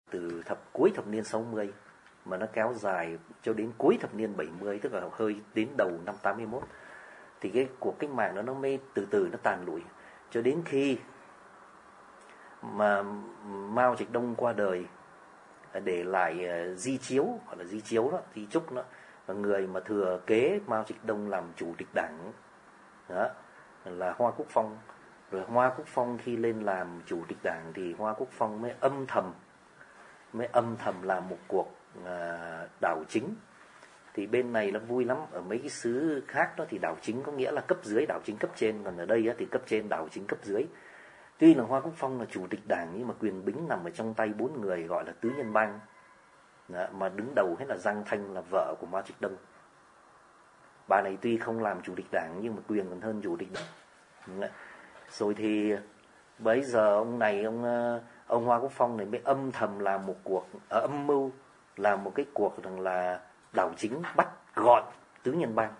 từ cuối thập niên 60 mà nó kéo dài cho đến cuối thập niên 70, tức là hơi đến đầu năm 81. Thì cái cuộc cách mạng đó nó mới từ từ nó tàn lụi, cho đến khi mà Mao Trạch Đông qua đời, để lại di chiếu, gọi là di chiếu đó, di chúc đó, và người mà thừa kế Mao Trạch Đông làm chủ tịch đảng đó là Hoa Quốc Phong. Rồi Hoa Quốc Phong khi lên làm chủ tịch đảng thì Hoa Quốc Phong mới âm thầm làm một cuộc đảo chính. Thì bên này nó vui lắm, ở mấy cái xứ khác đó thì đảo chính có nghĩa là cấp dưới, đảo chính cấp trên, còn ở đây thì cấp trên đảo chính cấp dưới. Tuy là Hoa Quốc Phong là chủ tịch đảng nhưng mà quyền bính nằm ở trong tay 4 người gọi là tứ nhân bang đó, mà đứng đầu hết là Giang Thanh, là vợ của Mao Trạch Đông. Bà này tuy không làm chủ tịch đảng nhưng mà quyền còn hơn chủ tịch đảng. Rồi thì bây giờ ông Hoa Quốc Phong này mới âm thầm làm một cuộc, âm mưu làm một cái cuộc rằng là đảo chính bắt gọn tứ nhân bang.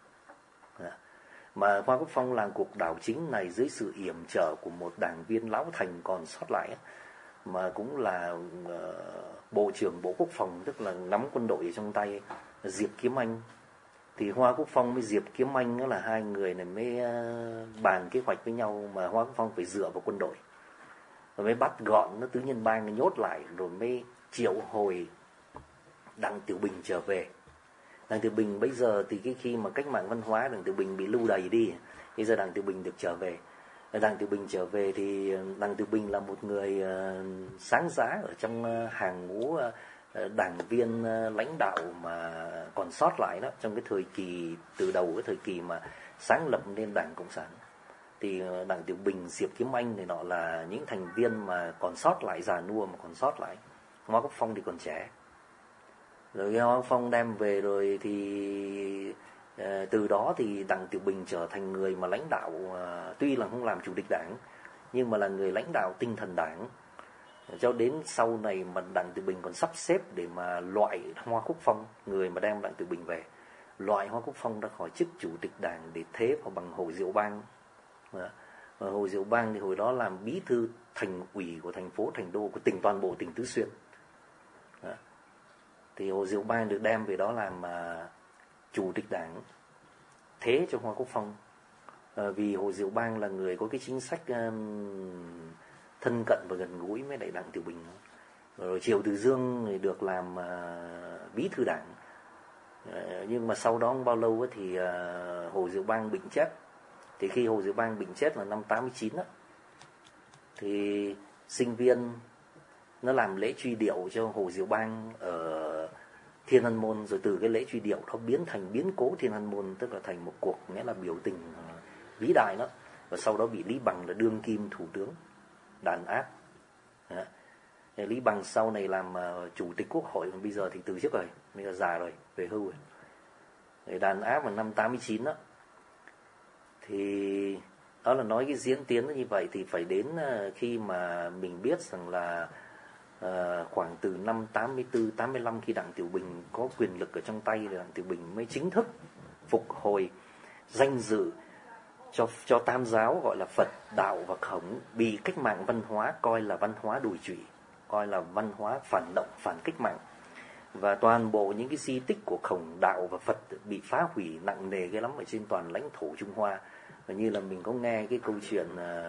Mà Hoa Quốc Phong làm cuộc đảo chính này dưới sự yểm trợ của một đảng viên lão thành còn sót lại, mà cũng là Bộ trưởng Bộ Quốc phòng, tức là nắm quân đội ở trong tay, Diệp Kiếm Anh. Thì Hoa Quốc Phong với Diệp Kiếm Anh đó là hai người này mới bàn kế hoạch với nhau, mà Hoa Quốc Phong phải dựa vào quân đội, rồi mới bắt gọn nó tứ nhân bang, nó nhốt lại, rồi mới triệu hồi Đặng Tiểu Bình trở về. Đặng Tiểu Bình bây giờ thì khi mà cách mạng văn hóa Đặng Tiểu Bình bị lưu đày đi, bây giờ Đặng Tiểu Bình được trở về. Đặng Tiểu Bình trở về thì Đặng Tiểu Bình là một người sáng giá ở trong hàng ngũ đảng viên lãnh đạo mà còn sót lại đó, trong cái thời kỳ từ đầu, cái thời kỳ mà sáng lập nên Đảng Cộng sản. Thì Đặng Tiểu Bình, Diệp Kiếm Anh này nọ là những thành viên mà còn sót lại, già nua mà còn sót lại. Hoa Quốc Phong thì còn trẻ. Rồi Hoa Quốc Phong đem về rồi thì từ đó thì Đặng Tiểu Bình trở thành người mà lãnh đạo, tuy là không làm chủ tịch đảng nhưng mà là người lãnh đạo tinh thần đảng. Cho đến sau này mà Đặng Tiểu Bình còn sắp xếp để mà loại Hoa Quốc Phong, người mà đem Đặng Tiểu Bình về, loại Hoa Quốc Phong ra khỏi chức chủ tịch đảng để thế vào bằng Hồ Diệu Bang. Và Hồ Diệu Bang thì hồi đó làm bí thư thành ủy của thành phố Thành Đô, của toàn bộ tỉnh Tứ Xuyên. Thì Hồ Diệu Bang được đem về đó làm chủ tịch đảng, thế cho Hoa Quốc Phong. Vì Hồ Diệu Bang là người có cái chính sách thân cận và gần gũi với đại Đặng Tiểu Bình. Rồi Triệu Từ Dương thì được làm bí thư đảng. Nhưng mà sau đó không bao lâu thì Hồ Diệu Bang bệnh chết. Thì khi Hồ Diệu Bang bệnh chết là năm 89 đó, thì sinh viên nó làm lễ truy điệu cho Hồ Diệu Bang ở Thiên An Môn. Rồi từ cái lễ truy điệu nó biến thành biến cố Thiên An Môn, tức là thành một cuộc nghĩa là biểu tình vĩ đại đó. Và sau đó bị Lý Bằng là đương kim thủ tướng đàn áp. Lý Bằng sau này làm chủ tịch Quốc hội, bây giờ thì từ chức rồi, bây giờ già rồi, về hưu rồi. Đàn áp vào năm 89 đó. Thì đó là nói cái diễn tiến như vậy thì phải đến khi mà mình biết rằng là khoảng từ năm 84, 85 khi Đặng Tiểu Bình có quyền lực ở trong tay, thì Đặng Tiểu Bình mới chính thức phục hồi danh dự cho tam giáo gọi là Phật, Đạo và Khổng, bị cách mạng văn hóa coi là văn hóa đồi trụy, coi là văn hóa phản động, phản cách mạng. Và toàn bộ những cái di tích của Khổng, Đạo và Phật bị phá hủy nặng nề ghê lắm ở trên toàn lãnh thổ Trung Hoa. Và như là mình có nghe cái câu chuyện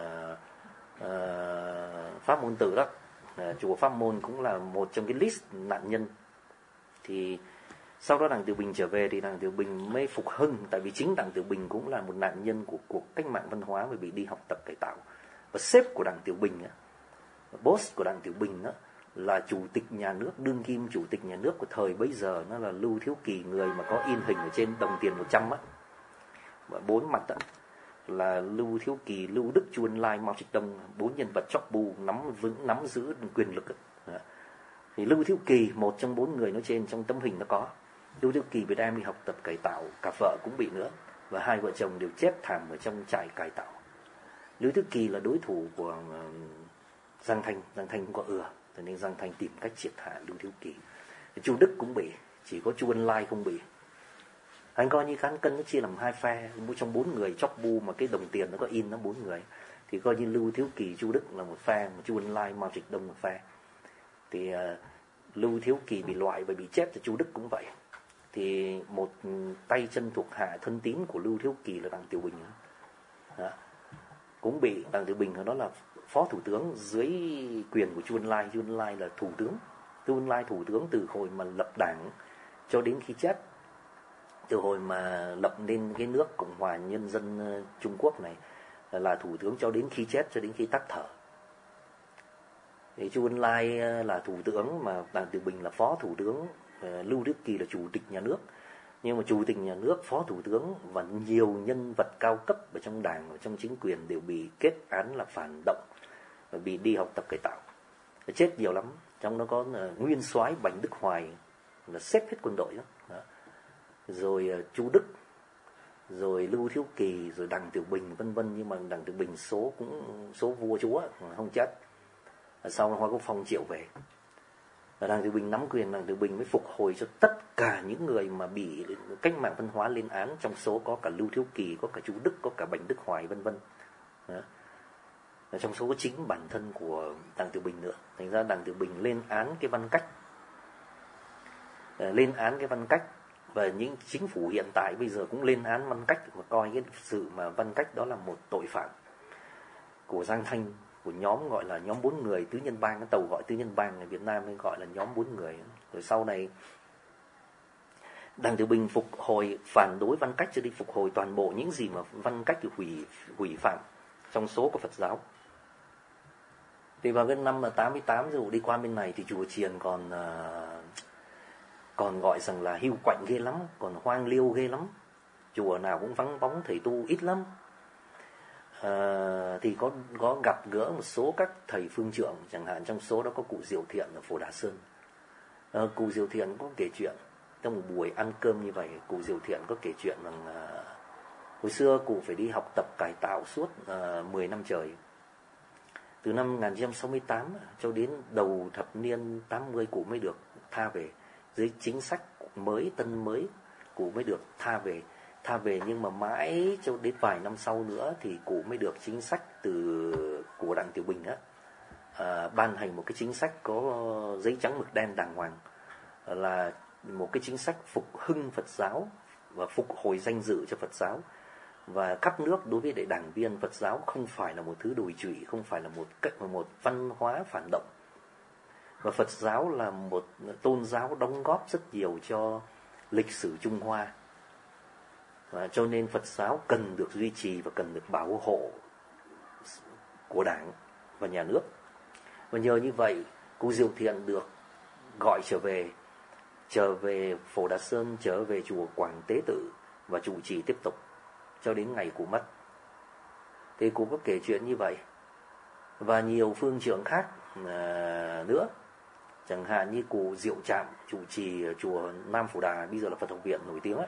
Pháp Môn Tử đó, chùa Pháp Môn cũng là một trong cái list nạn nhân. Thì sau đó Đặng Tiểu Bình trở về thì Đặng Tiểu Bình mới phục hưng, tại vì chính Đặng Tiểu Bình cũng là một nạn nhân của cuộc cách mạng văn hóa và bị đi học tập cải tạo. Và sếp của Đặng Tiểu Bình, boss của Đặng Tiểu Bình đó, là chủ tịch nhà nước, đương kim chủ tịch nhà nước của thời bấy giờ, nó là Lưu Thiếu Kỳ, người mà có in hình ở trên đồng tiền 100 á, và 4 mặt đó là Lưu Thiếu Kỳ, Lưu Đức, Chu Ân Lai, Mao Trạch Đông, 4 nhân vật chóp bu nắm giữ quyền lực. Thì Lưu Thiếu Kỳ, một trong 4 người nói trên, trong tấm hình nó có Lưu Thiếu Kỳ bị đem đi học tập cải tạo, cả vợ cũng bị nữa, và hai vợ chồng đều chết thảm ở trong trại cải tạo. Lưu Thiếu Kỳ là đối thủ của Giang Thanh cũng có cho nên Giang Thanh tìm cách triệt hạ Lưu Thiếu Kỳ. Chu Đức cũng bị, chỉ có Chu Ân Lai không bị. Anh coi như cán cân nó chia làm hai phe, trong 4 người chóc bu mà cái đồng tiền nó có in nó 4 người, thì coi như Lưu Thiếu Kỳ, Chu Đức là một phe, mà Chu Ân Lai, Mao Trạch Đông một phe. Thì Lưu Thiếu Kỳ bị loại và bị chết, thì Chu Đức cũng vậy. Thì một tay chân thuộc hạ thân tín của Lưu Thiếu Kỳ là Đặng Tiểu Bình đó, cũng bị Đặng Tiểu Bình, đó là phó thủ tướng dưới quyền của Chu Ân Lai. Chu Ân Lai là thủ tướng. Chu Ân Lai thủ tướng từ hồi mà lập đảng cho đến khi chết, từ hồi mà lập nên cái nước Cộng hòa Nhân dân Trung Quốc này là thủ tướng cho đến khi chết, cho đến khi tắt thở. Thì Chu Ân Lai là thủ tướng mà Đặng Tiểu Bình là phó thủ tướng, Lưu Đức Kỳ là chủ tịch nhà nước. Nhưng mà chủ tịch nhà nước, phó thủ tướng và nhiều nhân vật cao cấp ở trong đảng, ở trong chính quyền đều bị kết án là phản động và bị đi học tập cải tạo. Chết nhiều lắm. Trong đó có nguyên soái Bành Đức Hoài là xếp hết quân đội đó. Rồi Chu Đức, rồi Lưu Thiếu Kỳ, rồi Đặng Tiểu Bình vân vân. Nhưng mà Đặng Tiểu Bình số vua chúa không chết. Sau đó Hoa Quốc Phong triệu về. Đặng Tiểu Bình nắm quyền, Đặng Tiểu Bình mới phục hồi cho tất cả những người mà bị cách mạng văn hóa lên án, trong số có cả Lưu Thiếu Kỳ, có cả Chu Đức, có cả Bành Đức Hoài vân vân. Trong số có chính bản thân của Đặng Tiểu Bình nữa. Thành ra Đặng Tiểu Bình lên án cái văn cách, và những chính phủ hiện tại bây giờ cũng lên án văn cách và coi cái sự mà văn cách đó là một tội phạm của Giang Thanh, của nhóm gọi là nhóm 4 người tứ nhân bang. Cái tàu gọi tứ nhân bang ở Việt Nam mới gọi là nhóm 4 người. Rồi sau này Đặng Tiểu Bình phục hồi, phản đối văn cách cho đi phục hồi toàn bộ những gì mà văn cách hủy phạm, trong số có Phật giáo. Thì vào cái năm 88 rồi đi qua bên này thì chùa Chiền còn gọi rằng là hiu quạnh ghê lắm, còn hoang liêu ghê lắm. Chùa nào cũng vắng bóng, thầy tu ít lắm. Thì có gặp gỡ một số các thầy phương trượng, chẳng hạn trong số đó có cụ Diệu Thiện ở Phổ Đà Sơn. Cụ Diệu Thiện có kể chuyện trong một buổi ăn cơm như vậy. Cụ Diệu Thiện có kể chuyện rằng hồi xưa cụ phải đi học tập cải tạo suốt 10 năm trời. Từ năm 1968 cho đến đầu thập niên 80 cụ mới được tha về. Dưới chính sách mới, tân mới, cụ mới được tha về. Nhưng mà mãi cho đến vài năm sau nữa thì cụ mới được chính sách của Đặng Tiểu Bình ban hành một cái chính sách có giấy trắng mực đen đàng hoàng, là một cái chính sách phục hưng Phật giáo và phục hồi danh dự cho Phật giáo. Và khắp nước đối với đại đảng viên Phật giáo không phải là một thứ đồi trụy, không phải là một văn hóa phản động. Và Phật giáo là một tôn giáo đóng góp rất nhiều cho lịch sử Trung Hoa. Và cho nên Phật giáo cần được duy trì và cần được bảo hộ của Đảng và nhà nước. Và nhờ như vậy, cụ Diệu Thiện được gọi trở về Phổ Đà Sơn, trở về chùa Quảng Tế Tự và trụ trì tiếp tục cho đến ngày cụ mất. Thì cụ có kể chuyện như vậy. Và nhiều phương trượng khác nữa. Chẳng hạn như cụ Diệu Trạm, trụ trì chùa Nam Phổ Đà, bây giờ là Phật học viện nổi tiếng ấy,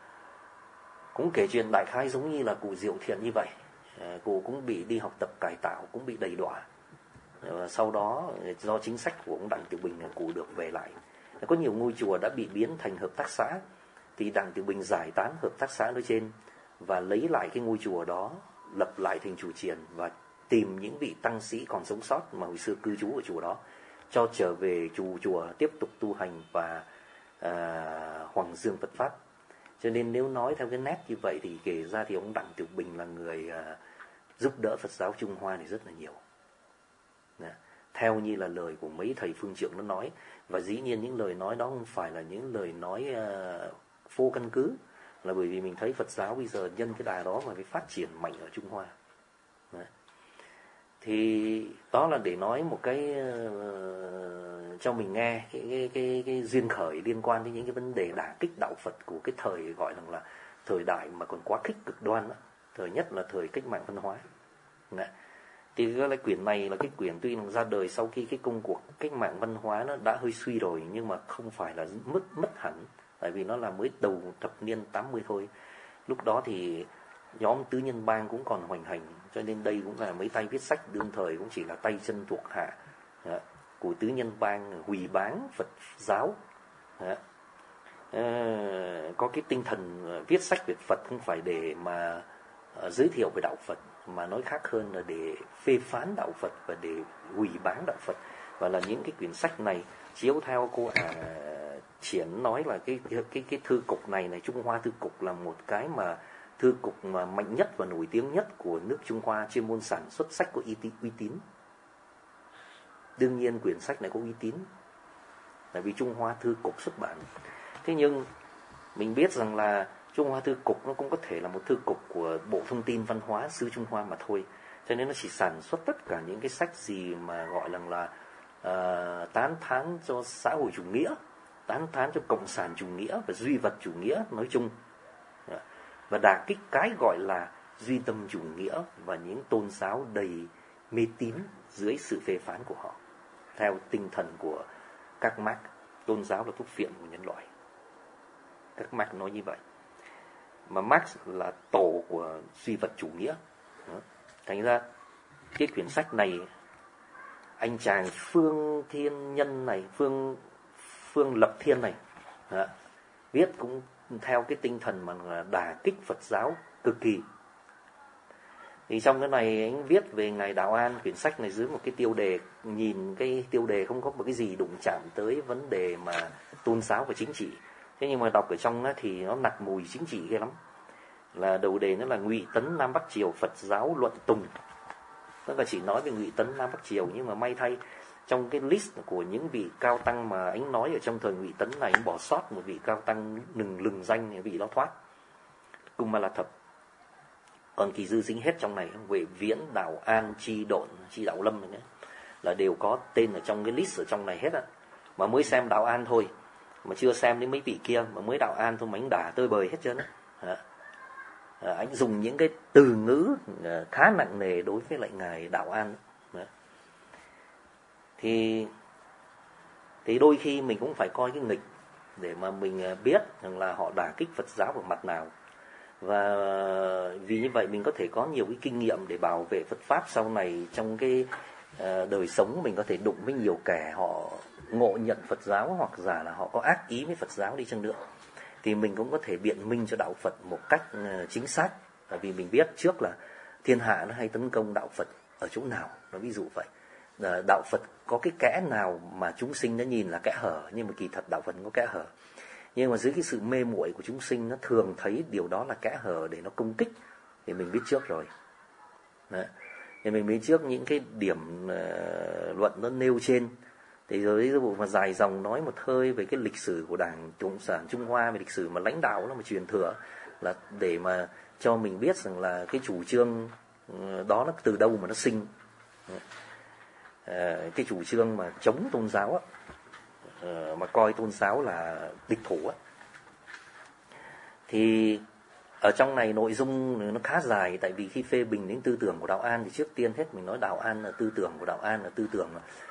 cũng kể chuyện đại khái giống như là cụ Diệu Thiện như vậy. Cụ cũng bị đi học tập cải tạo, cũng bị đầy đọa. Sau đó do chính sách của ông Đặng Tiểu Bình, cụ được về lại. Có nhiều ngôi chùa đã bị biến thành hợp tác xã, thì Đặng Tiểu Bình giải tán hợp tác xã nói trên và lấy lại cái ngôi chùa đó, lập lại thành chùa Chiền và tìm những vị tăng sĩ còn sống sót mà hồi xưa cư trú ở chùa đó, cho trở về chùa tiếp tục tu hành và hoằng dương Phật pháp. Cho nên nếu nói theo cái nét như vậy thì kể ra thì ông Đặng Tiểu Bình là người giúp đỡ Phật giáo Trung Hoa này rất là nhiều. Theo như là lời của mấy thầy phương trượng nó nói. Và dĩ nhiên những lời nói đó không phải là những lời nói vô căn cứ, là bởi vì mình thấy Phật giáo bây giờ nhân cái đà đó mà phải phát triển mạnh ở Trung Hoa. Thì đó là để nói một cái cho mình nghe cái duyên khởi liên quan đến những cái vấn đề đả kích đạo Phật của cái thời gọi là thời đại mà còn quá khích cực đoan đó. Thời nhất là thời cách mạng văn hóa. Thì cái quyển này là cái quyển tuy là ra đời sau khi cái công cuộc cách mạng văn hóa nó đã hơi suy rồi, nhưng mà không phải là mất hẳn, tại vì nó là mới đầu thập niên 80 thôi. Lúc đó thì nhóm tứ nhân bang cũng còn hoành hành, cho nên đây cũng là mấy tay viết sách đương thời cũng chỉ là tay chân thuộc hạ của tứ nhân bang hủy báng Phật giáo. Có cái tinh thần viết sách về Phật không phải để mà giới thiệu về đạo Phật, mà nói khác hơn là để phê phán đạo Phật và để hủy báng đạo Phật. và là những cái quyển sách này chiếu theo cô Triển nói là cái thư cục này Trung Hoa thư cục là một cái mà thư cục mà mạnh nhất và nổi tiếng nhất của nước Trung Hoa chuyên môn sản xuất sách có uy tín. Đương nhiên quyển sách này có uy tín tại vì Trung Hoa thư cục xuất bản. Thế nhưng mình biết rằng là Trung Hoa thư cục nó cũng có thể là một thư cục của Bộ Thông tin Văn hóa xứ Trung Hoa mà thôi. Cho nên nó chỉ sản xuất tất cả những cái sách gì mà gọi là tán thán cho xã hội chủ nghĩa, tán thán cho cộng sản chủ nghĩa và duy vật chủ nghĩa nói chung, và đả kích cái gọi là duy tâm chủ nghĩa và những tôn giáo đầy mê tín dưới sự phê phán của họ. Theo tinh thần của các Marx, tôn giáo là thuốc phiện của nhân loại. Các Marx nói như vậy. Mà Marx là tổ của duy vật chủ nghĩa. Thành ra cái quyển sách này, anh chàng Phương Thiên Nhân này, Phương Lập Thiên này viết cũng theo cái tinh thần mà đả kích Phật giáo cực kỳ. Thì trong cái này anh viết về Ngài Đạo An, quyển sách này dưới một cái tiêu đề, nhìn cái tiêu đề không có một cái gì đụng chạm tới vấn đề mà tôn giáo và chính trị. Thế nhưng mà đọc ở trong đó thì nó nặc mùi chính trị ghê lắm. Là đầu đề nó là Ngụy Tấn Nam Bắc Triều Phật giáo luận tùng. Tức là chỉ nói về Ngụy Tấn Nam Bắc Triều, nhưng mà may thay trong cái list của những vị cao tăng mà anh nói ở trong thời Ngụy Tấn này, anh bỏ sót một vị cao tăng lừng danh, vị đó thoát, Cung Ma La Thập. Còn Kỳ Dư dính hết trong này, Huệ Viễn, Đạo An, Chi Độn, Chi Đạo Lâm này là đều có tên ở trong cái list ở trong này hết á. Mà mới xem Đạo An thôi, mà chưa xem đến mấy vị kia, mà mới Đạo An thôi mà anh đả tơi bời hết trơn á. Anh dùng những cái từ ngữ khá nặng nề đối với lại Ngài Đạo An. Thì đôi khi mình cũng phải coi cái nghịch để mà mình biết rằng là họ đả kích Phật giáo ở mặt nào. Và vì như vậy mình có thể có nhiều cái kinh nghiệm để bảo vệ Phật Pháp sau này trong cái đời sống. Mình có thể đụng với nhiều kẻ họ ngộ nhận Phật giáo, hoặc giả là họ có ác ý với Phật giáo đi chăng nữa, thì mình cũng có thể biện minh cho đạo Phật một cách chính xác. Bởi vì mình biết trước là thiên hạ nó hay tấn công đạo Phật ở chỗ nào. Nó ví dụ vậy, đạo Phật có cái kẽ nào mà chúng sinh nó nhìn là kẽ hở, nhưng mà kỳ thật đạo Phật có kẽ hở. Nhưng mà dưới cái sự mê muội của chúng sinh, nó thường thấy điều đó là kẽ hở để nó công kích, thì mình biết trước rồi. Đấy. Thì mình biết trước những cái điểm luận nó nêu trên. Thì rồi ví dụ mà dài dòng nói một hơi về cái lịch sử của Đảng Cộng sản Trung Hoa, về lịch sử mà lãnh đạo nó mà truyền thừa, là để mà cho mình biết rằng là cái chủ trương đó nó từ đâu mà nó sinh. Cái chủ trương mà chống tôn giáo á, mà coi tôn giáo là địch thủ á, thì ở trong này nội dung nó khá dài. Tại vì khi phê bình đến tư tưởng của Đạo An thì trước tiên hết mình nói Đạo An là tư tưởng của Đạo An là tư tưởng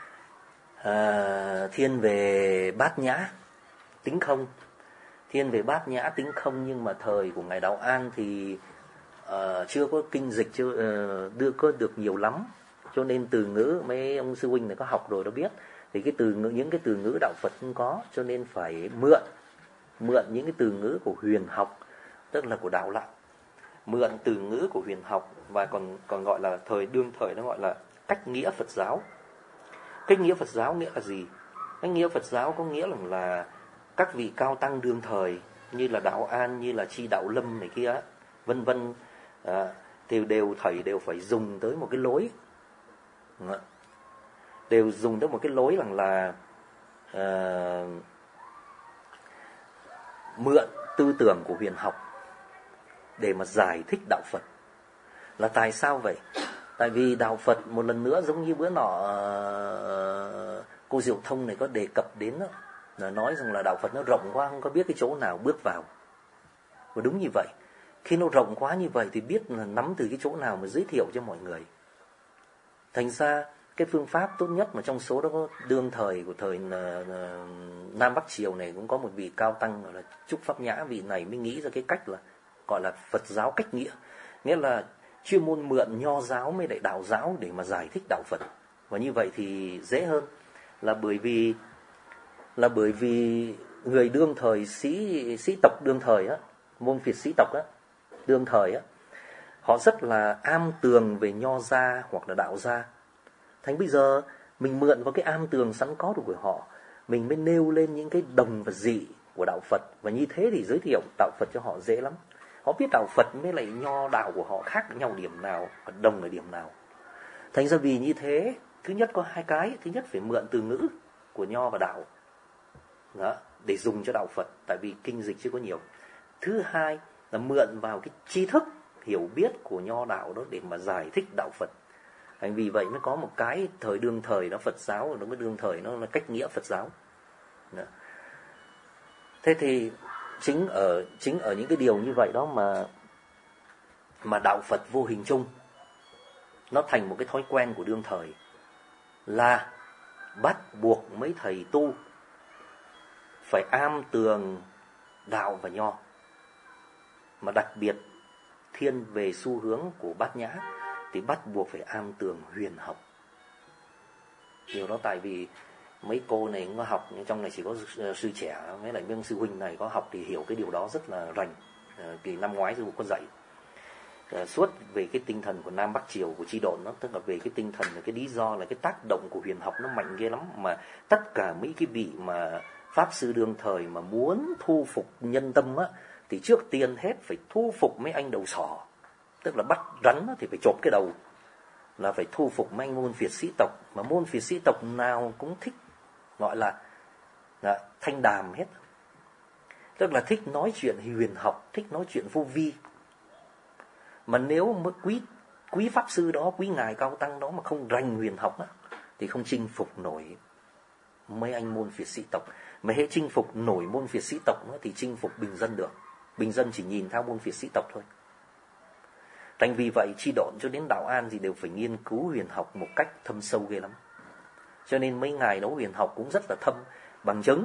thiên về bát nhã tính không, thiên về bát nhã tính không. Nhưng mà thời của Ngài Đạo An thì chưa có kinh dịch, chưa đưa có được nhiều lắm, cho nên từ ngữ mấy ông sư huynh này có học rồi đã biết. Thì cái từ ngữ, những cái từ ngữ đạo Phật không có, cho nên phải mượn những cái từ ngữ của huyền học, tức là của đạo lạc, mượn từ ngữ của huyền học, và còn gọi là đương thời nó gọi là cách nghĩa Phật giáo. Cách nghĩa Phật giáo nghĩa là gì? Cách nghĩa Phật giáo có nghĩa là các vị cao tăng đương thời như là Đạo An, như là Chi Đạo Lâm này kia, vân vân, thì đều phải dùng tới một cái lối, đều dùng tới một cái lối là mượn tư tưởng của huyền học để mà giải thích đạo Phật. Là tại sao vậy? Tại vì đạo Phật một lần nữa, giống như bữa nọ cô Diệu Thông này có đề cập đến đó, là nói rằng là đạo Phật nó rộng quá, không có biết cái chỗ nào bước vào. Và đúng như vậy, khi nó rộng quá như vậy thì biết là nắm từ cái chỗ nào mà giới thiệu cho mọi người. Thành ra cái phương pháp tốt nhất mà trong số đó có đương thời của thời Nam Bắc Triều này cũng có một vị cao tăng gọi là Trúc Pháp Nhã. Vị này mới nghĩ ra cái cách là gọi là Phật giáo cách nghĩa, nghĩa là chuyên môn mượn nho giáo với lại đạo giáo để mà giải thích đạo Phật. Và như vậy thì dễ hơn, là bởi vì người đương thời sĩ tộc đương thời á, môn phiệt sĩ tộc á, đương thời á, họ rất là am tường về nho gia hoặc là đạo gia. Thành bây giờ mình mượn vào cái am tường sẵn có của họ, mình mới nêu lên những cái đồng và dị của đạo Phật, và như thế thì giới thiệu đạo Phật cho họ dễ lắm. Họ biết đạo Phật với lại nho đạo của họ khác nhau điểm nào và đồng ở điểm nào. Thành ra vì như thế, thứ nhất có hai cái, thứ nhất phải mượn từ ngữ của nho và đạo đó, để dùng cho đạo Phật, tại vì kinh dịch chưa có nhiều. Thứ hai là mượn vào cái tri thức hiểu biết của nho đạo đó để mà giải thích đạo Phật. Thành vì vậy mới có một cái thời đương thời nó Phật giáo, nó mới đương thời nó là cách nghĩa Phật giáo đó. Thế thì chính ở những cái điều như vậy đó mà đạo Phật vô hình chung nó thành một cái thói quen của đương thời, là bắt buộc mấy thầy tu phải am tường đạo và nho, mà đặc biệt thiên về xu hướng của Bát Nhã thì bắt buộc phải am tường huyền học. Điều đó tại vì mấy cô này có học, trong này chỉ có sư trẻ với lại viên sư huynh này có học thì hiểu cái điều đó rất là rành. Kỳ năm ngoái sư có dạy suốt về cái tinh thần của Nam Bắc Triều của Chi Độn, nó tức là về cái tinh thần là cái lý do là cái tác động của huyền học nó mạnh ghê lắm, mà tất cả mấy cái vị mà pháp sư đương thời mà muốn thu phục nhân tâm á thì trước tiên hết phải thu phục mấy anh đầu sỏ, tức là bắt rắn thì phải chộp cái đầu, là phải thu phục mấy anh môn phiệt sĩ tộc, mà môn phiệt sĩ tộc nào cũng thích gọi là thanh đàm hết, tức là thích nói chuyện huyền học, thích nói chuyện vô vi. Mà nếu mà quý pháp sư đó, quý ngài cao tăng đó mà không rành huyền học á thì không chinh phục nổi mấy anh môn phiệt sĩ tộc. Mà hễ chinh phục nổi môn phiệt sĩ tộc nữa thì chinh phục bình dân được. Bình dân chỉ nhìn theo môn phiệt sĩ tộc thôi. Thành vì vậy Chi Độn cho đến Đạo An thì đều phải nghiên cứu huyền học một cách thâm sâu ghê lắm. Cho nên mấy ngài đấu huyền học cũng rất là thâm. Bằng chứng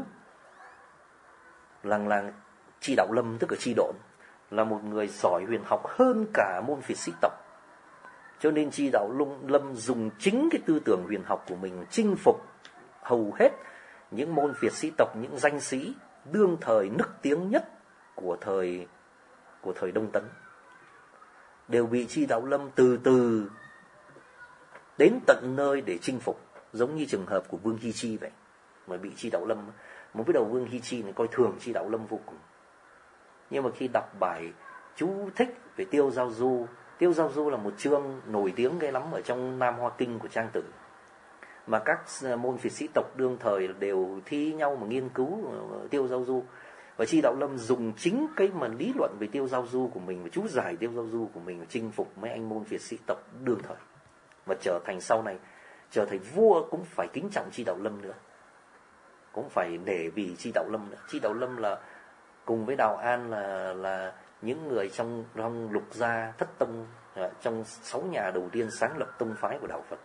là Chi Đạo Lâm, tức là Chi Độn, là một người giỏi huyền học hơn cả môn phiệt sĩ tộc. Cho nên Chi Đạo Lâm dùng chính cái tư tưởng huyền học của mình chinh phục hầu hết những môn phiệt sĩ tộc, những danh sĩ đương thời nức tiếng nhất của thời Đông Tấn, đều bị Chi Đạo Lâm từ từ đến tận nơi để chinh phục, giống như trường hợp của Vương Hy Chi vậy, mà bị Chi Đạo Lâm, mới bắt đầu Vương Hy Chi này coi thường Chi Đạo Lâm vô cùng. Nhưng mà khi đọc bài chú thích về Tiêu Giao Du, Tiêu Giao Du là một chương nổi tiếng ghê lắm ở trong Nam Hoa Kinh của Trang Tử, mà các môn phiệt sĩ tộc đương thời đều thi nhau mà nghiên cứu Tiêu Giao Du. Và Chi Đạo Lâm dùng chính cái mà lý luận về Tiêu Giao Du của mình và chú giải Tiêu Giao Du của mình và chinh phục mấy anh môn phiệt sĩ tộc đương thời, và trở thành sau này trở thành vua cũng phải kính trọng Chi Đạo Lâm nữa, cũng phải nể vì Chi Đạo Lâm nữa. Chi Đạo Lâm là cùng với Đạo An là những người trong lục gia thất tông, trong 6 nhà đầu tiên sáng lập tông phái của đạo Phật.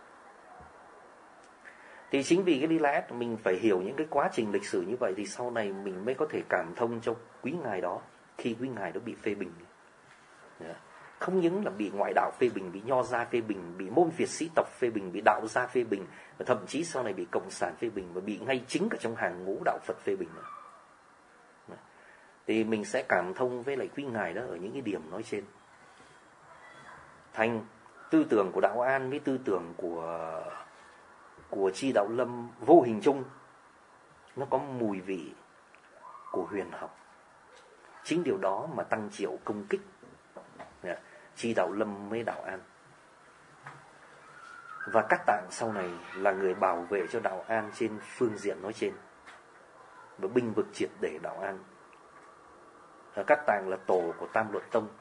Thì chính vì cái lý lẽ mình phải hiểu những cái quá trình lịch sử như vậy thì sau này mình mới có thể cảm thông cho quý ngài đó khi quý ngài đó bị phê bình. Không những là bị ngoại đạo phê bình, bị nho gia phê bình, bị môn phiệt sĩ tộc phê bình, bị đạo gia phê bình, và thậm chí sau này bị cộng sản phê bình, và bị ngay chính cả trong hàng ngũ đạo Phật phê bình nữa. Thì mình sẽ cảm thông với lại quý ngài đó ở những cái điểm nói trên. Thành tư tưởng của Đạo An với tư tưởng của Chi Đạo Lâm vô hình chung nó có mùi vị của huyền học. Chính điều đó mà Tăng Triệu công kích Chi Đạo Lâm với Đạo An. Và Cát Tạng sau này là người bảo vệ cho Đạo An trên phương diện nói trên, và binh vực triệt để Đạo An. Cát Tạng là tổ của Tam Luận Tông.